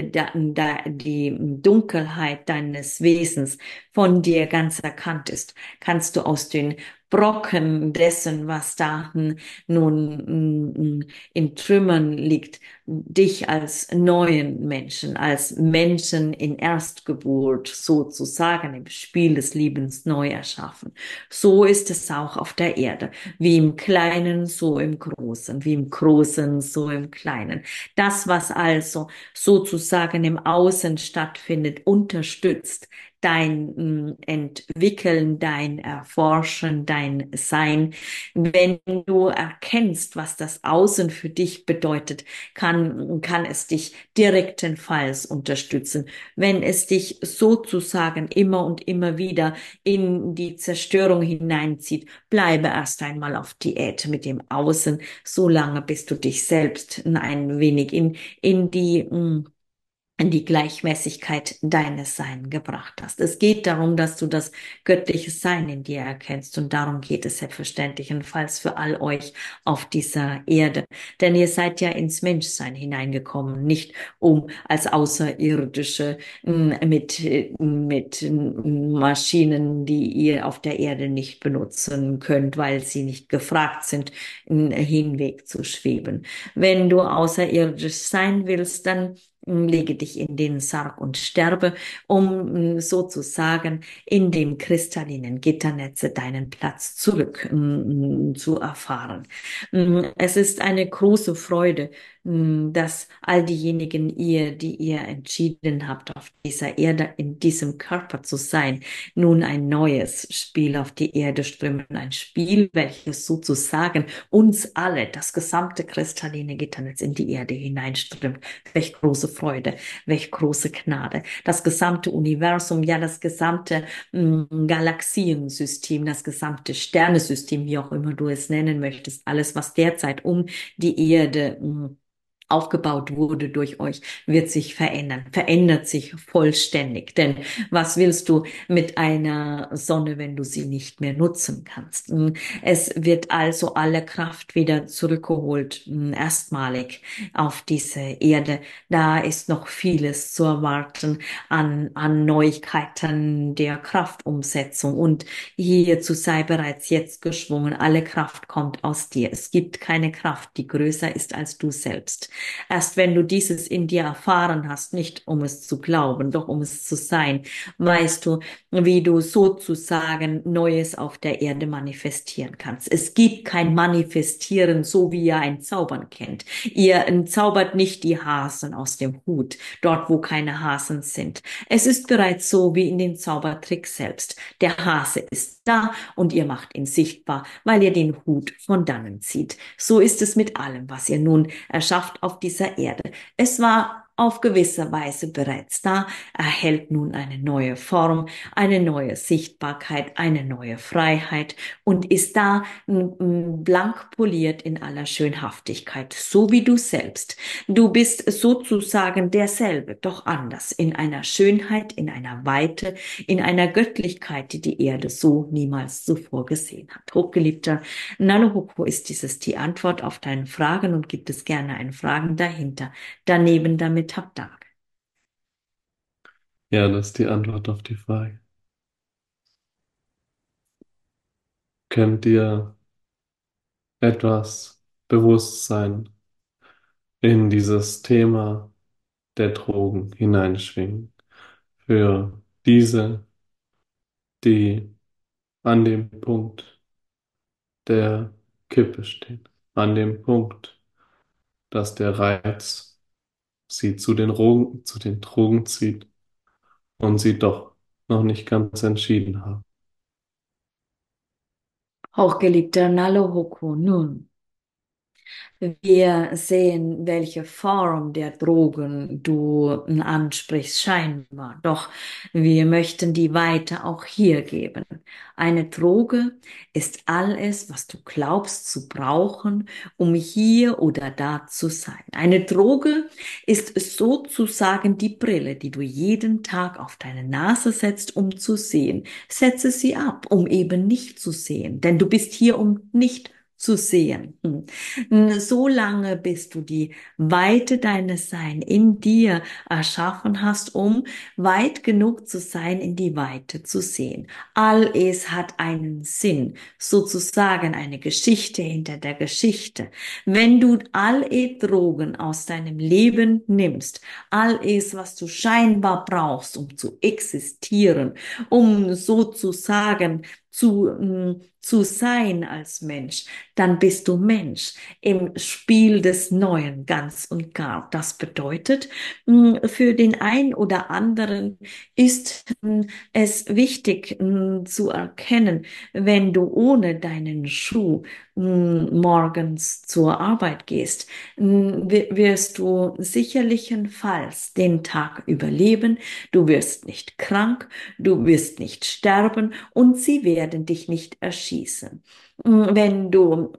die Dunkelheit deines Wesens von dir ganz erkannt ist, kannst du aus den Brocken dessen, was da hm, nun hm, in Trümmern liegt, dich als neuen Menschen, als Menschen in Erstgeburt sozusagen im Spiel des Lebens neu erschaffen. So ist es auch auf der Erde. Wie im Kleinen, so im Großen. Wie im Großen, so im Kleinen. Das, was also sozusagen im Außen stattfindet, unterstützt dein mm, Entwickeln, dein Erforschen, dein Sein. Wenn du erkennst, was das Außen für dich bedeutet, kann, kann es dich direktenfalls unterstützen. Wenn es dich sozusagen immer und immer wieder in die Zerstörung hineinzieht, bleibe erst einmal auf Diät mit dem Außen, solange bis du dich selbst ein wenig in, in die, mm, in die Gleichmäßigkeit deines Sein gebracht hast. Es geht darum, dass du das göttliche Sein in dir erkennst und darum geht es selbstverständlichenfalls für all euch auf dieser Erde. Denn ihr seid ja ins Menschsein hineingekommen, nicht um als Außerirdische mm, mit, mit Maschinen, die ihr auf der Erde nicht benutzen könnt, weil sie nicht gefragt sind, mm, hinweg zu schweben. Wenn du außerirdisch sein willst, dann lege dich in den Sarg und sterbe, um mm, sozusagen in dem kristallinen Gitternetze deinen Platz zurück mm, zu erfahren. Mm, Es ist eine große Freude, mh, dass all diejenigen ihr, die ihr entschieden habt, auf dieser Erde, in diesem Körper zu sein, nun ein neues Spiel auf die Erde strömen. Ein Spiel, welches sozusagen uns alle, das gesamte kristalline Gitternetz in die Erde hineinströmt. Welch große Freude, welch große Gnade. Das gesamte Universum, ja, das gesamte mh, Galaxiensystem, das gesamte Sternensystem, wie auch immer du es nennen möchtest, alles, was derzeit um die Erde mh, aufgebaut wurde durch euch, wird sich verändern, verändert sich vollständig. Denn was willst du mit einer Sonne, wenn du sie nicht mehr nutzen kannst? Es wird also alle Kraft wieder zurückgeholt, erstmalig auf diese Erde. Da ist noch vieles zu erwarten an, an Neuigkeiten der Kraftumsetzung. Und hierzu sei bereits jetzt geschwungen, alle Kraft kommt aus dir. Es gibt keine Kraft, die größer ist als du selbst. Erst wenn du dieses in dir erfahren hast, nicht um es zu glauben, doch um es zu sein, weißt du, wie du sozusagen Neues auf der Erde manifestieren kannst. Es gibt kein Manifestieren, so wie ihr ein Zaubern kennt. Ihr zaubert nicht die Hasen aus dem Hut, dort wo keine Hasen sind. Es ist bereits so wie in den Zaubertrick selbst. Der Hase ist da und ihr macht ihn sichtbar, weil ihr den Hut von dannen zieht. So ist es mit allem, was ihr nun erschafft auf dieser Erde. Es war auf gewisse Weise bereits da, erhält nun eine neue Form, eine neue Sichtbarkeit, eine neue Freiheit und ist da m, blank poliert in aller Schönhaftigkeit, so wie du selbst. Du bist sozusagen derselbe, doch anders, in einer Schönheit, in einer Weite, in einer Göttlichkeit, die die Erde so niemals zuvor gesehen hat. Hochgeliebter Nalohoko, ist dieses die Antwort auf deine Fragen und gibt es gerne ein Fragen dahinter. Daneben damit hab Dank. Ja, das ist die Antwort auf die Frage. Könnt ihr etwas Bewusstsein in dieses Thema der Drogen hineinschwingen? Für diese, die an dem Punkt der Kippe stehen, an dem Punkt, dass der Reiz sie zu den Drogen, zu den Drogen zieht und sie doch noch nicht ganz entschieden haben. Hochgeliebter Nalohoko, nun. Wir sehen, welche Form der Drogen du ansprichst, scheinbar. Doch wir möchten die weiter auch hier geben. Eine Droge ist alles, was du glaubst zu brauchen, um hier oder da zu sein. Eine Droge ist sozusagen die Brille, die du jeden Tag auf deine Nase setzt, um zu sehen. Setze sie ab, um eben nicht zu sehen, denn du bist hier, um nicht zu sehen. Hm. So lange, bis du die Weite deines Sein in dir erschaffen hast, um weit genug zu sein, in die Weite zu sehen. All es hat einen Sinn, sozusagen eine Geschichte hinter der Geschichte. Wenn du all es Drogen aus deinem Leben nimmst, all es, was du scheinbar brauchst, um zu existieren, um sozusagen zu, mm, zu sein als Mensch, dann bist du Mensch im Spiel des Neuen ganz und gar. Das bedeutet, mm, für den einen oder anderen ist mm, es wichtig mm, zu erkennen, wenn du ohne deinen Schuh mm, morgens zur Arbeit gehst, mm, wi- wirst du sicherlichenfalls den Tag überleben. Du wirst nicht krank, du wirst nicht sterben und sie werden dich nicht erschießen. Mm, Wenn du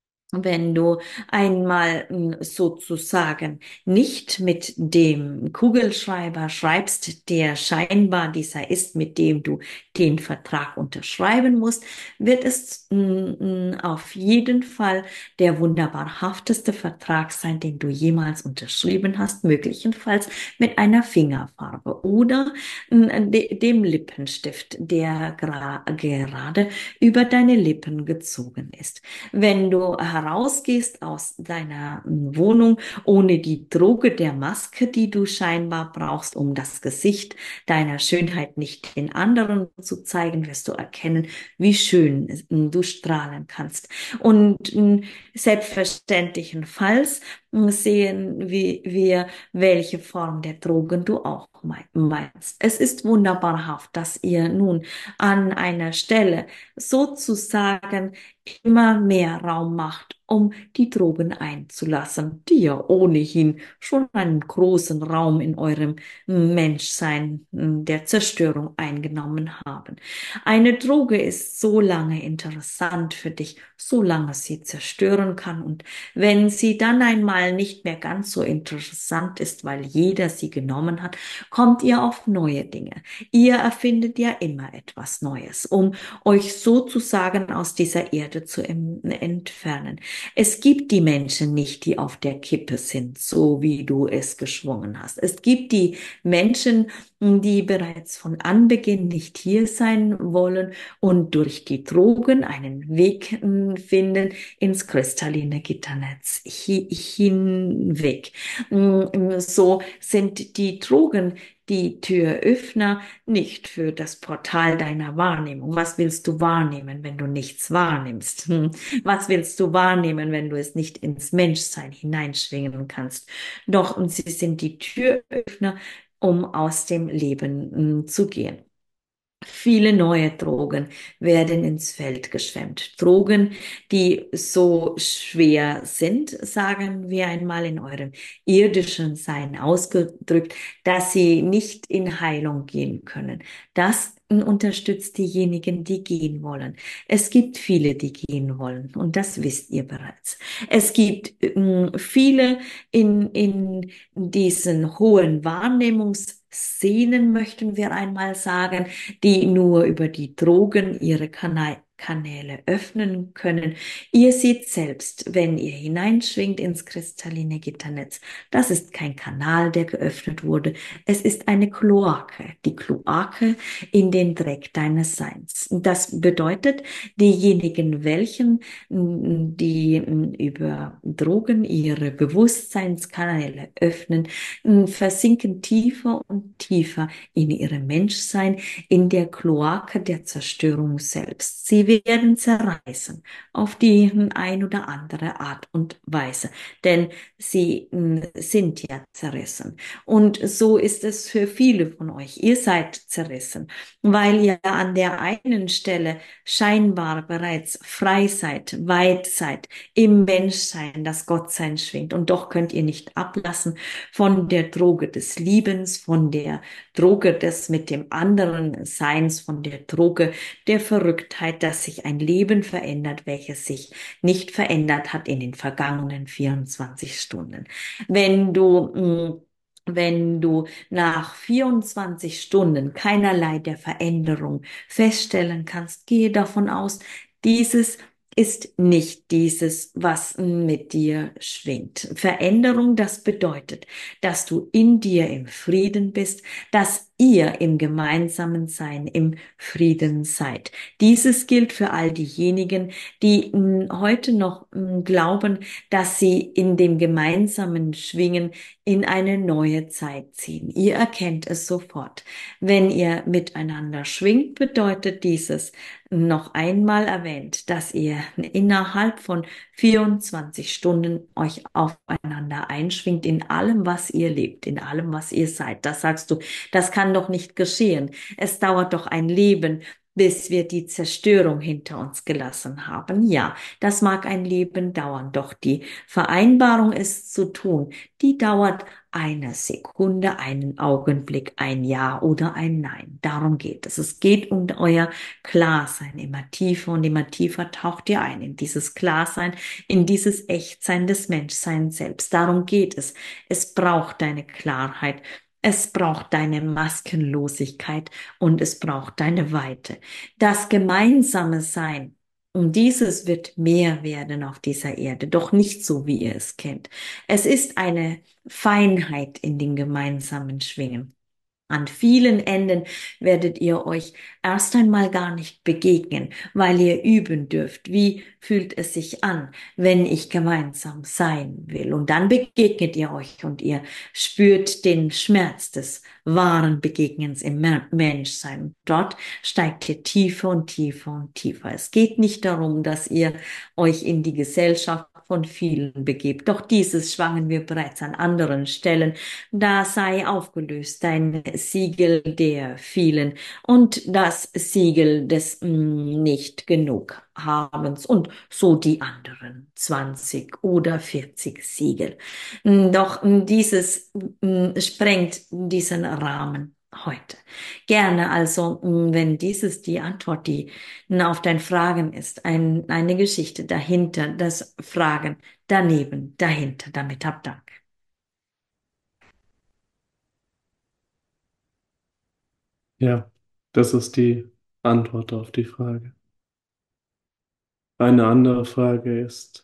wenn du einmal mm, sozusagen nicht mit dem Kugelschreiber schreibst, der scheinbar dieser ist, mit dem du den Vertrag unterschreiben musst, wird es mm, mm, auf jeden Fall der wunderbarhafteste Vertrag sein, den du jemals unterschrieben hast, möglicherweise mit einer Fingerfarbe oder mm, de dem Lippenstift, der gra gerade über deine Lippen gezogen ist. Wenn du herausgehst aus deiner mm, Wohnung ohne die Droge der Maske, die du scheinbar brauchst, um das Gesicht deiner Schönheit nicht den anderen zu zeigen, wirst du erkennen, wie schön mm, du strahlen kannst. Und mm, selbstverständlichenfalls sehen wie wir, welche Form der Drogen du auch mei- meinst. Es ist wunderbarhaft, dass ihr nun an einer Stelle sozusagen immer mehr Raum macht, um die Drogen einzulassen, die ja ohnehin schon einen großen Raum in eurem Menschsein mm, der Zerstörung eingenommen haben. Eine Droge ist so lange interessant für dich, solange sie zerstören kann. Und wenn sie dann einmal nicht mehr ganz so interessant ist, weil jeder sie genommen hat, kommt ihr auf neue Dinge. Ihr erfindet ja immer etwas Neues, um euch sozusagen aus dieser Erde zu em- entfernen. Es gibt die Menschen nicht, die auf der Kippe sind, so wie du es geschwungen hast. Es gibt die Menschen, die bereits von Anbeginn nicht hier sein wollen und durch die Drogen einen Weg mm, finden ins kristalline Gitternetz hi- hinweg. Mm, So sind die Drogen die Türöffner nicht für das Portal deiner Wahrnehmung. Was willst du wahrnehmen, wenn du nichts wahrnimmst? Hm. Was willst du wahrnehmen, wenn du es nicht ins Menschsein hineinschwingen kannst? Doch und sie sind die Türöffner, um aus dem Leben mm, zu gehen. Viele neue Drogen werden ins Feld geschwemmt. Drogen, die so schwer sind, sagen wir einmal in eurem irdischen Sein ausgedrückt, dass sie nicht in Heilung gehen können. Das unterstützt diejenigen, die gehen wollen. Es gibt viele, die gehen wollen und das wisst ihr bereits. Es gibt ähm, viele in, in diesen hohen Wahrnehmungsszenen, möchten wir einmal sagen, die nur über die Drogen ihre Kana Kanäle öffnen können. Ihr seht selbst, wenn ihr hineinschwingt ins kristalline Gitternetz, das ist kein Kanal, der geöffnet wurde. Es ist eine Kloake, die Kloake in den Dreck deines Seins. Das bedeutet, diejenigen, welchen mm, die mm, über Drogen ihre Bewusstseinskanäle öffnen, mm, versinken tiefer und tiefer in ihrem Menschsein, in der Kloake der Zerstörung selbst. Sie werden zerreißen auf die ein oder andere Art und Weise, denn sie mh, sind ja zerrissen. Und so ist es für viele von euch. Ihr seid zerrissen, weil ihr an der einen Stelle scheinbar bereits frei seid, weit seid, im Menschsein, das Gottsein schwingt. Und doch könnt ihr nicht ablassen von der Droge des Liebens, von der Droge des mit dem anderen Seins, von der Droge der Verrücktheit, dass sich ein Leben verändert, welches sich nicht verändert hat in den vergangenen vierundzwanzig Stunden. Wenn du mh, Wenn du nach vierundzwanzig Stunden keinerlei der Veränderung feststellen kannst, gehe davon aus, dieses ist nicht dieses, was mit dir schwingt. Veränderung, das bedeutet, dass du in dir im Frieden bist, dass ihr im gemeinsamen Sein, im Frieden seid. Dieses gilt für all diejenigen, die mh, heute noch mh, glauben, dass sie in dem gemeinsamen Schwingen in eine neue Zeit ziehen. Ihr erkennt es sofort. Wenn ihr miteinander schwingt, bedeutet dieses noch einmal erwähnt, dass ihr innerhalb von vierundzwanzig Stunden euch aufeinander einschwingt in allem, was ihr lebt, in allem, was ihr seid. Das sagst du, das kann doch nicht geschehen. Es dauert doch ein Leben, bis wir die Zerstörung hinter uns gelassen haben. Ja, das mag ein Leben dauern, doch die Vereinbarung ist zu tun. Die dauert eine Sekunde, einen Augenblick, ein Ja oder ein Nein. Darum geht es. Es geht um euer Klarsein. Immer tiefer und immer tiefer taucht ihr ein in dieses Klarsein, in dieses Echtsein des Menschseins selbst. Darum geht es. Es braucht deine Klarheit. Es braucht deine Maskenlosigkeit und es braucht deine Weite. Das gemeinsame Sein, und dieses wird mehr werden auf dieser Erde, doch nicht so, wie ihr es kennt. Es ist eine Feinheit in den gemeinsamen Schwingen. An vielen Enden werdet ihr euch erst einmal gar nicht begegnen, weil ihr üben dürft. Wie fühlt es sich an, wenn ich gemeinsam sein will? Und dann begegnet ihr euch und ihr spürt den Schmerz des wahren Begegnens im Me- Menschsein. Dort steigt ihr tiefer und tiefer und tiefer. Es geht nicht darum, dass ihr euch in die Gesellschaft von vielen begebt. Doch dieses schwangen wir bereits an anderen Stellen. Da sei aufgelöst dein Siegel der vielen und das Siegel des mm, nicht genug Habens und so die anderen zwanzig oder vierzig Siegel. Mm, Doch mm, dieses mm, sprengt diesen Rahmen heute. Gerne also, mm, wenn dieses die Antwort, die mm, auf dein Fragen ist, ein, eine Geschichte dahinter, das Fragen daneben, dahinter, damit hab Dank. Ja, das ist die Antwort auf die Frage. Eine andere Frage ist,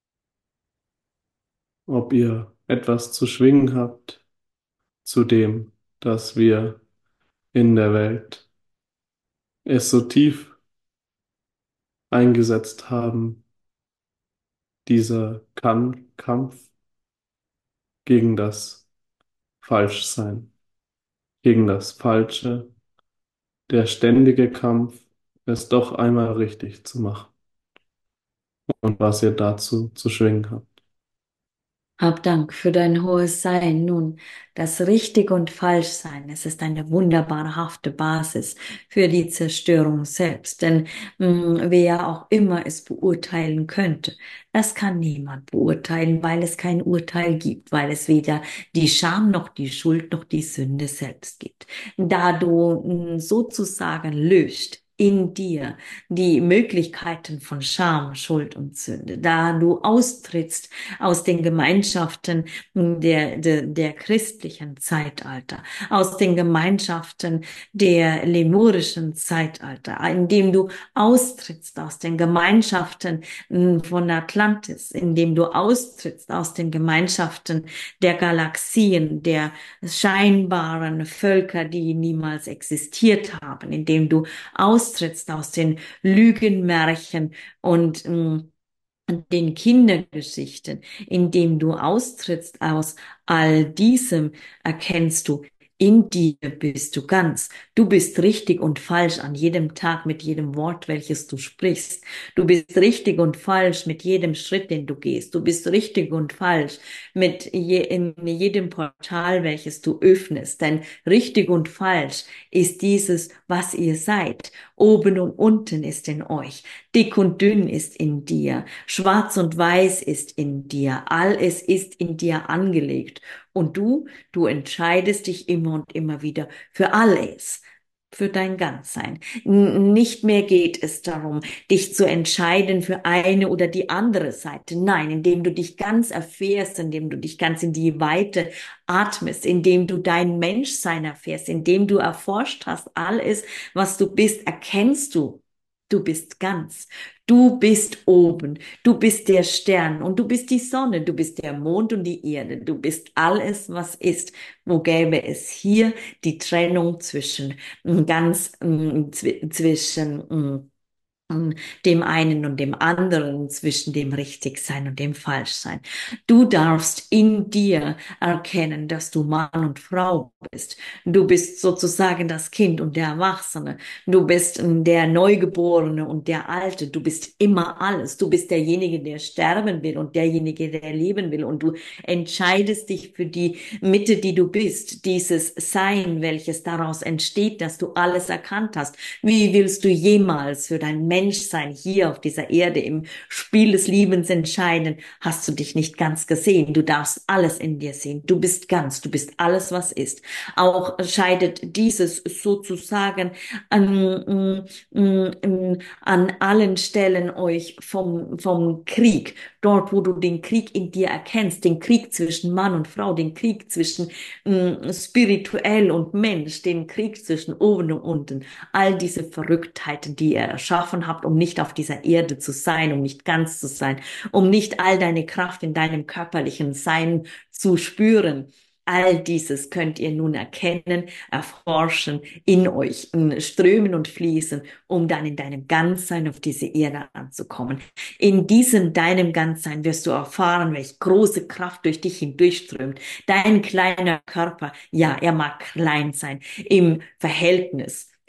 ob ihr etwas zu schwingen habt zu dem, dass wir in der Welt es so tief eingesetzt haben, dieser Kan- Kampf gegen das Falschsein, gegen das Falsche, der ständige Kampf, es doch einmal richtig zu machen und was ihr dazu zu schwingen habt. Hab Dank für dein hohes Sein. Nun, das Richtig und Falschsein, es ist eine wunderbare hafte Basis für die Zerstörung selbst. Denn mh, wer auch immer es beurteilen könnte, das kann niemand beurteilen, weil es kein Urteil gibt, weil es weder die Scham noch die Schuld noch die Sünde selbst gibt. Da du mh, sozusagen löscht in dir die Möglichkeiten von Scham, Schuld und Sünde, da du austrittst aus den Gemeinschaften der, der, der christlichen Zeitalter, aus den Gemeinschaften der lemurischen Zeitalter, indem du austrittst aus den Gemeinschaften mm, von Atlantis, indem du austrittst aus den Gemeinschaften der Galaxien, der scheinbaren Völker, die niemals existiert haben, indem du austrittst aus den Lügenmärchen und mm, den Kindergeschichten, indem du austrittst aus all diesem, erkennst du, in dir bist du ganz. Du bist richtig und falsch an jedem Tag mit jedem Wort, welches du sprichst. Du bist richtig und falsch mit jedem Schritt, den du gehst. Du bist richtig und falsch mit je, in jedem Portal, welches du öffnest. Denn richtig und falsch ist dieses, was ihr seid. Oben und unten ist in euch. Dick und dünn ist in dir. Schwarz und weiß ist in dir. Alles ist in dir angelegt. Und du, du entscheidest dich immer und immer wieder für alles, für dein Ganzsein. N- Nicht mehr geht es darum, dich zu entscheiden für eine oder die andere Seite. Nein, indem du dich ganz erfährst, indem du dich ganz in die Weite atmest, indem du dein Menschsein erfährst, indem du erforscht hast, alles, was du bist, erkennst du. Du bist ganz. Du bist oben. Du bist der Stern und du bist die Sonne. Du bist der Mond und die Erde. Du bist alles, was ist. Wo gäbe es hier die Trennung zwischen mm, ganz mm, zwi- zwischen mm, mm, dem einen und dem anderen, zwischen dem Richtigsein und dem Falschsein. Du darfst in dir erkennen, dass du Mann und Frau bist. Du bist sozusagen das Kind und der Erwachsene. Du bist ähm, der Neugeborene und der Alte. Du bist immer alles. Du bist derjenige, der sterben will und derjenige, der leben will. Und du entscheidest dich für die Mitte, die du bist. Dieses Sein, welches daraus entsteht, dass du alles erkannt hast. Wie willst du jemals für dein Menschsein hier auf dieser Erde im Spiel des Liebens entscheiden? Hast du dich nicht ganz gesehen? Du darfst alles in dir sehen. Du bist ganz. Du bist alles, was ist. Auch scheidet dieses sozusagen an, an, an allen Stellen euch vom, vom Krieg. Dort, wo du den Krieg in dir erkennst, den Krieg zwischen Mann und Frau, den Krieg zwischen mh, spirituell und Mensch, den Krieg zwischen oben und unten, all diese Verrücktheiten, die ihr erschaffen habt, um nicht auf dieser Erde zu sein, um nicht ganz zu sein, um nicht all deine Kraft in deinem körperlichen Sein zu spüren. All dieses könnt ihr nun erkennen, erforschen, in euch mh, strömen und fließen, um dann in deinem Ganzsein auf diese Erde anzukommen. In diesem deinem Ganzsein wirst du erfahren, welche große Kraft durch dich hindurchströmt. Dein kleiner Körper, ja, er mag klein sein im Verhältnis.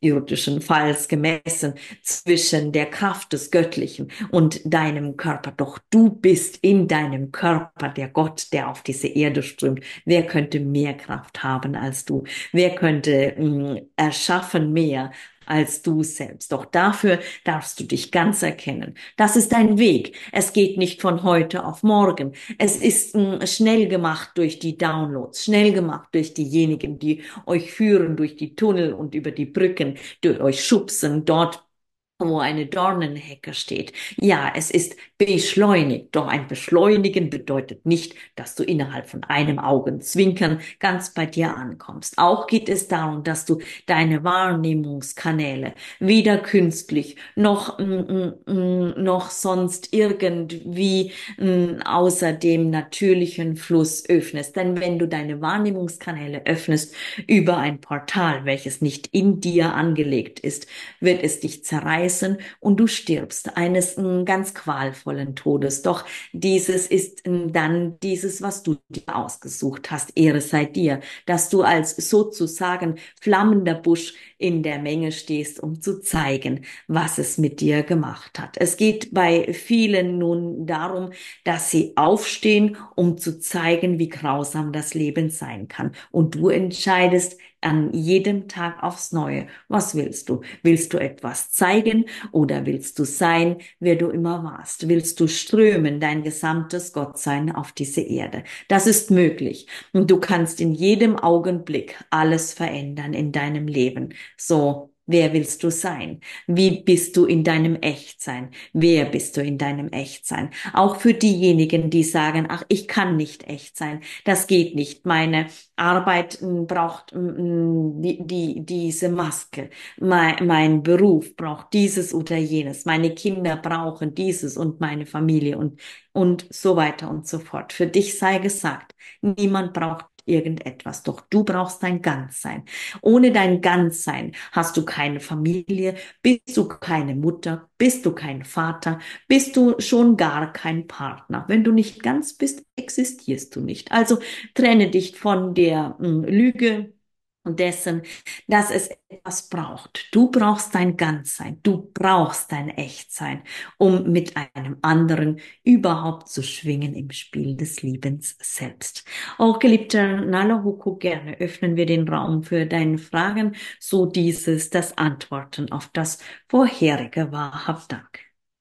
irdischen Falls gemessen zwischen der Kraft des Göttlichen und deinem Körper. Doch du bist in deinem Körper der Gott, der auf diese Erde strömt. Wer könnte mehr Kraft haben als du? Wer könnte mh, erschaffen mehr als du selbst? Doch dafür darfst du dich ganz erkennen. Das ist dein Weg. Es geht nicht von heute auf morgen. Es ist mh, schnell gemacht durch die Downloads, schnell gemacht durch diejenigen, die euch führen durch die Tunnel und über die Brücken, die euch schubsen dort, wo eine Dornenhecke steht. Ja, es ist beschleunigt, doch ein Beschleunigen bedeutet nicht, dass du innerhalb von einem Augenzwinkern ganz bei dir ankommst. Auch geht es darum, dass du deine Wahrnehmungskanäle weder künstlich noch, mm, mm, noch sonst irgendwie mm, außer dem natürlichen Fluss öffnest. Denn wenn du deine Wahrnehmungskanäle öffnest über ein Portal, welches nicht in dir angelegt ist, wird es dich zerreißen und du stirbst eines mm, ganz qualvollen Todes. Doch dieses ist mm, dann dieses, was du dir ausgesucht hast. Ehre sei dir, dass du als sozusagen flammender Busch in der Menge stehst, um zu zeigen, was es mit dir gemacht hat. Es geht bei vielen nun darum, dass sie aufstehen, um zu zeigen, wie grausam das Leben sein kann. Und du entscheidest an jedem Tag aufs Neue, was willst du? Willst du etwas zeigen oder willst du sein, wer du immer warst? Willst du strömen, dein gesamtes Gottsein auf diese Erde? Das ist möglich. Und du kannst in jedem Augenblick alles verändern in deinem Leben. So, wer willst du sein? Wie bist du in deinem Echtsein? Wer bist du in deinem Echtsein? Auch für diejenigen, die sagen, ach, ich kann nicht echt sein. Das geht nicht. Meine Arbeit m, braucht m, die, die, diese Maske. Mein, mein Beruf braucht dieses oder jenes. Meine Kinder brauchen dieses und meine Familie und, und so weiter und so fort. Für dich sei gesagt, niemand braucht irgendetwas, doch du brauchst dein Ganzsein. Ohne dein Ganzsein hast du keine Familie, bist du keine Mutter, bist du kein Vater, bist du schon gar kein Partner. Wenn du nicht ganz bist, existierst du nicht. Also trenne dich von der mm, Lüge und dessen, dass es etwas braucht. Du brauchst dein Ganzsein, du brauchst dein Echtsein, um mit einem anderen überhaupt zu schwingen im Spiel des Liebens selbst. Auch geliebter Nalahuku, gerne öffnen wir den Raum für deine Fragen, so dieses, das Antworten auf das vorherige war. Hab Dank.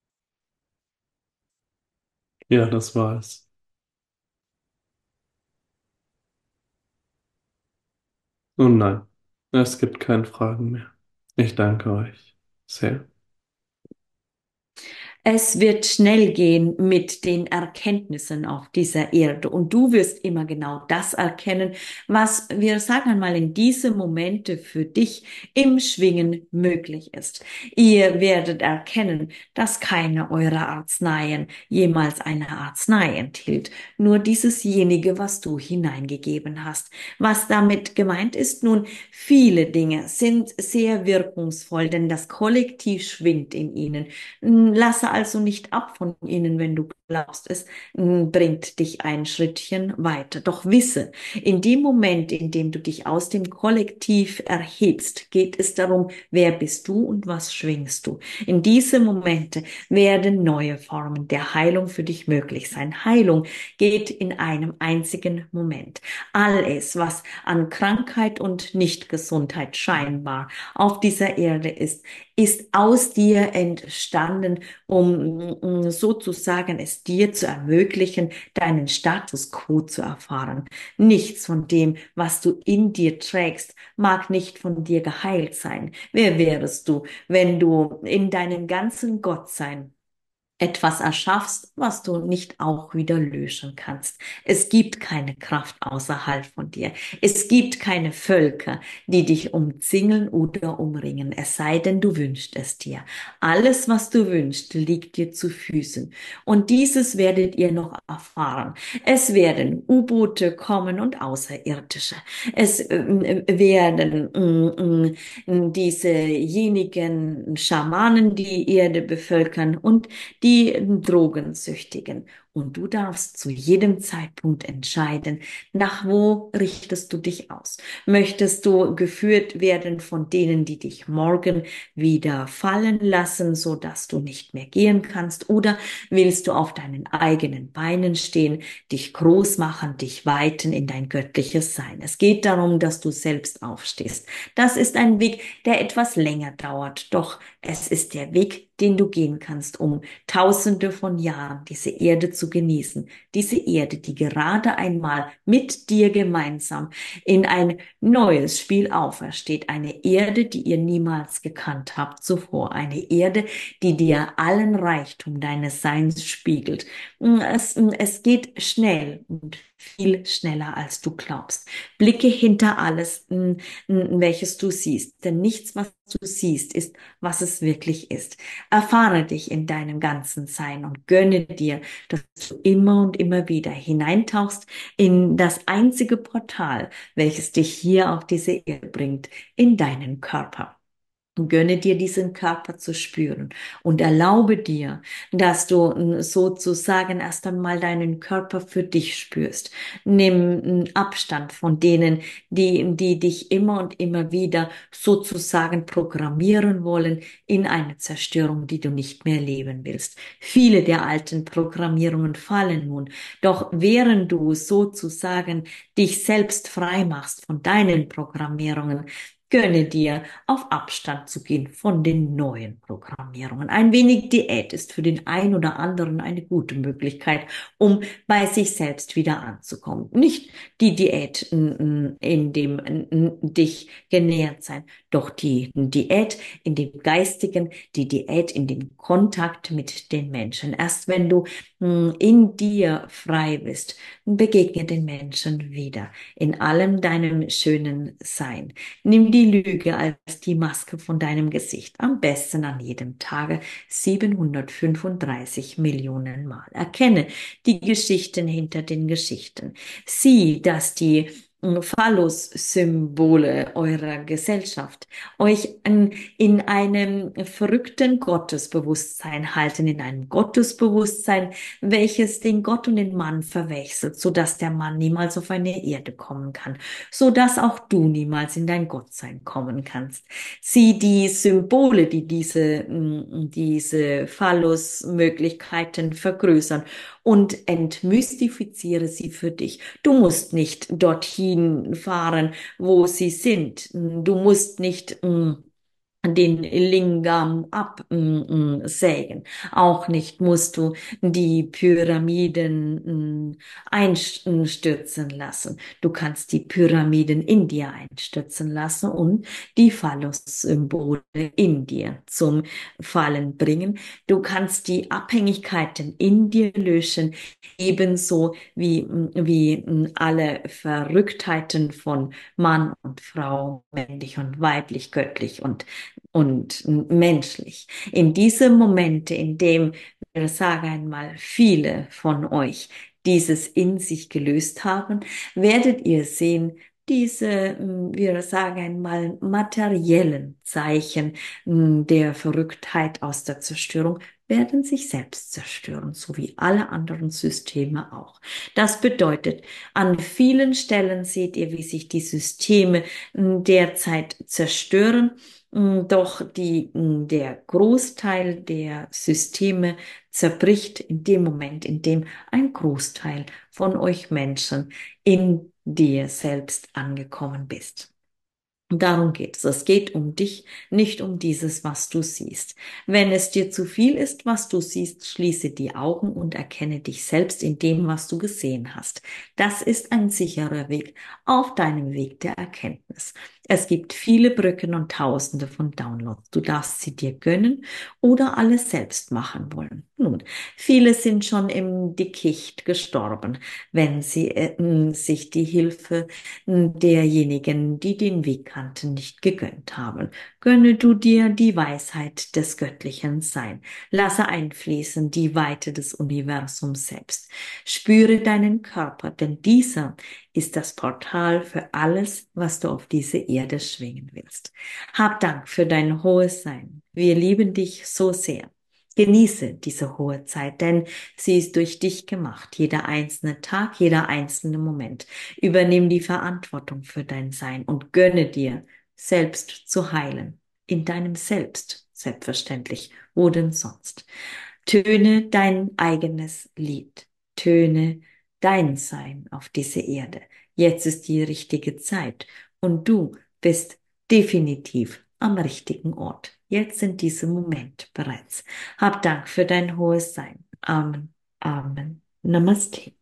Ja, das war es. Und nein, es gibt keine Fragen mehr. Ich danke euch sehr. Es wird schnell gehen mit den Erkenntnissen auf dieser Erde und du wirst immer genau das erkennen, was wir sagen einmal in diese Momente für dich im Schwingen möglich ist. Ihr werdet erkennen, dass keine eurer Arzneien jemals eine Arznei enthielt, nur diesesjenige, was du hineingegeben hast. Was damit gemeint ist, nun, viele Dinge sind sehr wirkungsvoll, denn das Kollektiv schwingt in ihnen. Lasse also nicht ab von ihnen, wenn du glaubst, es mm, bringt dich ein Schrittchen weiter. Doch wisse, in dem Moment, in dem du dich aus dem Kollektiv erhebst, geht es darum, wer bist du und was schwingst du. In diese Momente werden neue Formen der Heilung für dich möglich sein. Heilung geht in einem einzigen Moment. Alles, was an Krankheit und Nichtgesundheit scheinbar auf dieser Erde ist, ist aus dir entstanden, um um sozusagen es dir zu ermöglichen, deinen Status quo zu erfahren. Nichts von dem, was du in dir trägst, mag nicht von dir geheilt sein. Wer wärest du, wenn du in deinem ganzen Gottsein etwas erschaffst, was du nicht auch wieder löschen kannst? Es gibt keine Kraft außerhalb von dir. Es gibt keine Völker, die dich umzingeln oder umringen, es sei denn, du wünschst es dir. Alles, was du wünschst, liegt dir zu Füßen. Und dieses werdet ihr noch erfahren. Es werden U-Boote kommen und Außerirdische. Es äh, werden äh, äh, diesejenigen Schamanen die Erde bevölkern und die Drogensüchtigen Und du darfst zu jedem Zeitpunkt entscheiden, nach wo richtest du dich aus? Möchtest du geführt werden von denen, die dich morgen wieder fallen lassen, so dass du nicht mehr gehen kannst? Oder willst du auf deinen eigenen Beinen stehen, dich groß machen, dich weiten in dein göttliches Sein? Es geht darum, dass du selbst aufstehst. Das ist ein Weg, der etwas länger dauert, doch es ist der Weg, den du gehen kannst, um Tausende von Jahren diese Erde zu genießen. Diese Erde, die gerade einmal mit dir gemeinsam in ein neues Spiel aufersteht. Eine Erde, die ihr niemals gekannt habt zuvor. Eine Erde, die dir allen Reichtum deines Seins spiegelt. Es, es geht schnell und viel schneller, als du glaubst. Blicke hinter alles, welches du siehst. Denn nichts, was du siehst, ist, was es wirklich ist. Erfahre dich in deinem ganzen Sein und gönne dir, dass du immer und immer wieder hineintauchst in das einzige Portal, welches dich hier auf diese Erde bringt, in deinen Körper. Gönne dir diesen Körper zu spüren und erlaube dir, dass du mm, sozusagen erst einmal deinen Körper für dich spürst. Nimm mm, Abstand von denen, die, die dich immer und immer wieder sozusagen programmieren wollen in eine Zerstörung, die du nicht mehr leben willst. Viele der alten Programmierungen fallen nun, doch während du sozusagen dich selbst frei machst von deinen Programmierungen, gönne dir, auf Abstand zu gehen von den neuen Programmierungen. Ein wenig Diät ist für den einen oder anderen eine gute Möglichkeit, um bei sich selbst wieder anzukommen. Nicht die Diät in dem dich genährt sein, doch die Diät in dem Geistigen, die Diät in dem Kontakt mit den Menschen. Erst wenn du in dir frei bist, begegne den Menschen wieder in allem deinem schönen Sein. Nimm die Lüge als die Maske von deinem Gesicht, am besten an jedem Tage siebenhundertfünfunddreißig Millionen Mal. Erkenne die Geschichten hinter den Geschichten. Sieh, dass die Phallus-Symbole eurer Gesellschaft euch in, in einem verrückten Gottesbewusstsein halten, in einem Gottesbewusstsein, welches den Gott und den Mann verwechselt, so dass der Mann niemals auf eine Erde kommen kann, so dass auch du niemals in dein Gottsein kommen kannst. Sieh die Symbole, die diese, mm, diese Phallus-Möglichkeiten vergrößern und entmystifiziere sie für dich. Du musst nicht dorthin fahren, wo sie sind. Du musst nicht mm, den Lingam absägen. Auch nicht musst du die Pyramiden mm, einstürzen lassen. Du kannst die Pyramiden in dir einstürzen lassen und die Phallus-Symbole in dir zum Fallen bringen. Du kannst die Abhängigkeiten in dir löschen, ebenso wie, wie alle Verrücktheiten von Mann und Frau, männlich und weiblich, göttlich und und menschlich. In diese Momente, in dem, wir sagen einmal, viele von euch dieses in sich gelöst haben, werdet ihr sehen, diese, wir sagen einmal, materiellen Zeichen der Verrücktheit aus der Zerstörung werden sich selbst zerstören, so wie alle anderen Systeme auch. Das bedeutet, an vielen Stellen seht ihr, wie sich die Systeme derzeit zerstören. Doch die, der Großteil der Systeme zerbricht in dem Moment, in dem ein Großteil von euch Menschen in dir selbst angekommen bist. Darum geht es. Es geht um dich, nicht um dieses, was du siehst. Wenn es dir zu viel ist, was du siehst, schließe die Augen und erkenne dich selbst in dem, was du gesehen hast. Das ist ein sicherer Weg auf deinem Weg der Erkenntnis. Es gibt viele Brücken und Tausende von Downloads. Du darfst sie dir gönnen oder alles selbst machen wollen. Nun, viele sind schon im Dickicht gestorben, wenn sie äh, sich die Hilfe derjenigen, die den Weg kannten, nicht gegönnt haben. Gönne du dir die Weisheit des göttlichen Sein. Lasse einfließen die Weite des Universums selbst. Spüre deinen Körper, denn dieser ist das Portal für alles, was du auf diese Erde schwingen willst. Hab Dank für dein hohes Sein. Wir lieben dich so sehr. Genieße diese hohe Zeit, denn sie ist durch dich gemacht. Jeder einzelne Tag, jeder einzelne Moment. Übernimm die Verantwortung für dein Sein und gönne dir, selbst zu heilen. In deinem Selbst, selbstverständlich. Wo denn sonst? Töne dein eigenes Lied. Töne dein Sein auf diese Erde. Jetzt ist die richtige Zeit und du bist definitiv am richtigen Ort. Jetzt in diesem Moment bereits. Hab Dank für dein hohes Sein. Amen. Amen. Namaste.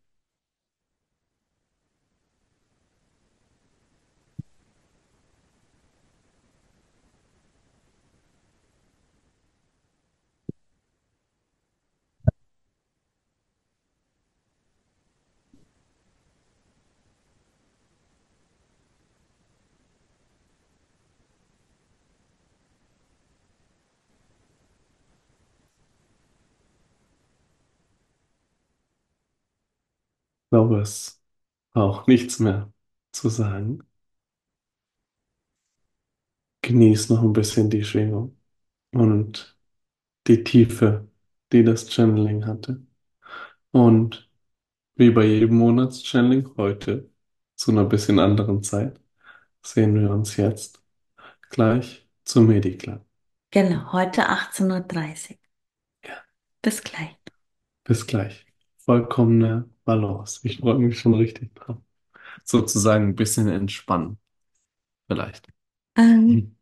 Ich glaube, es braucht nichts mehr zu sagen. Genieß noch ein bisschen die Schwingung und die Tiefe, die das Channeling hatte. Und wie bei jedem Monatschanneling heute, zu einer bisschen anderen Zeit, sehen wir uns jetzt gleich zum Mediklar. Genau, heute achtzehn Uhr dreißig. Ja, Bis gleich. bis gleich. Vollkommene Balance. Ich freue mich schon richtig drauf. Sozusagen ein bisschen entspannen, vielleicht. Ähm,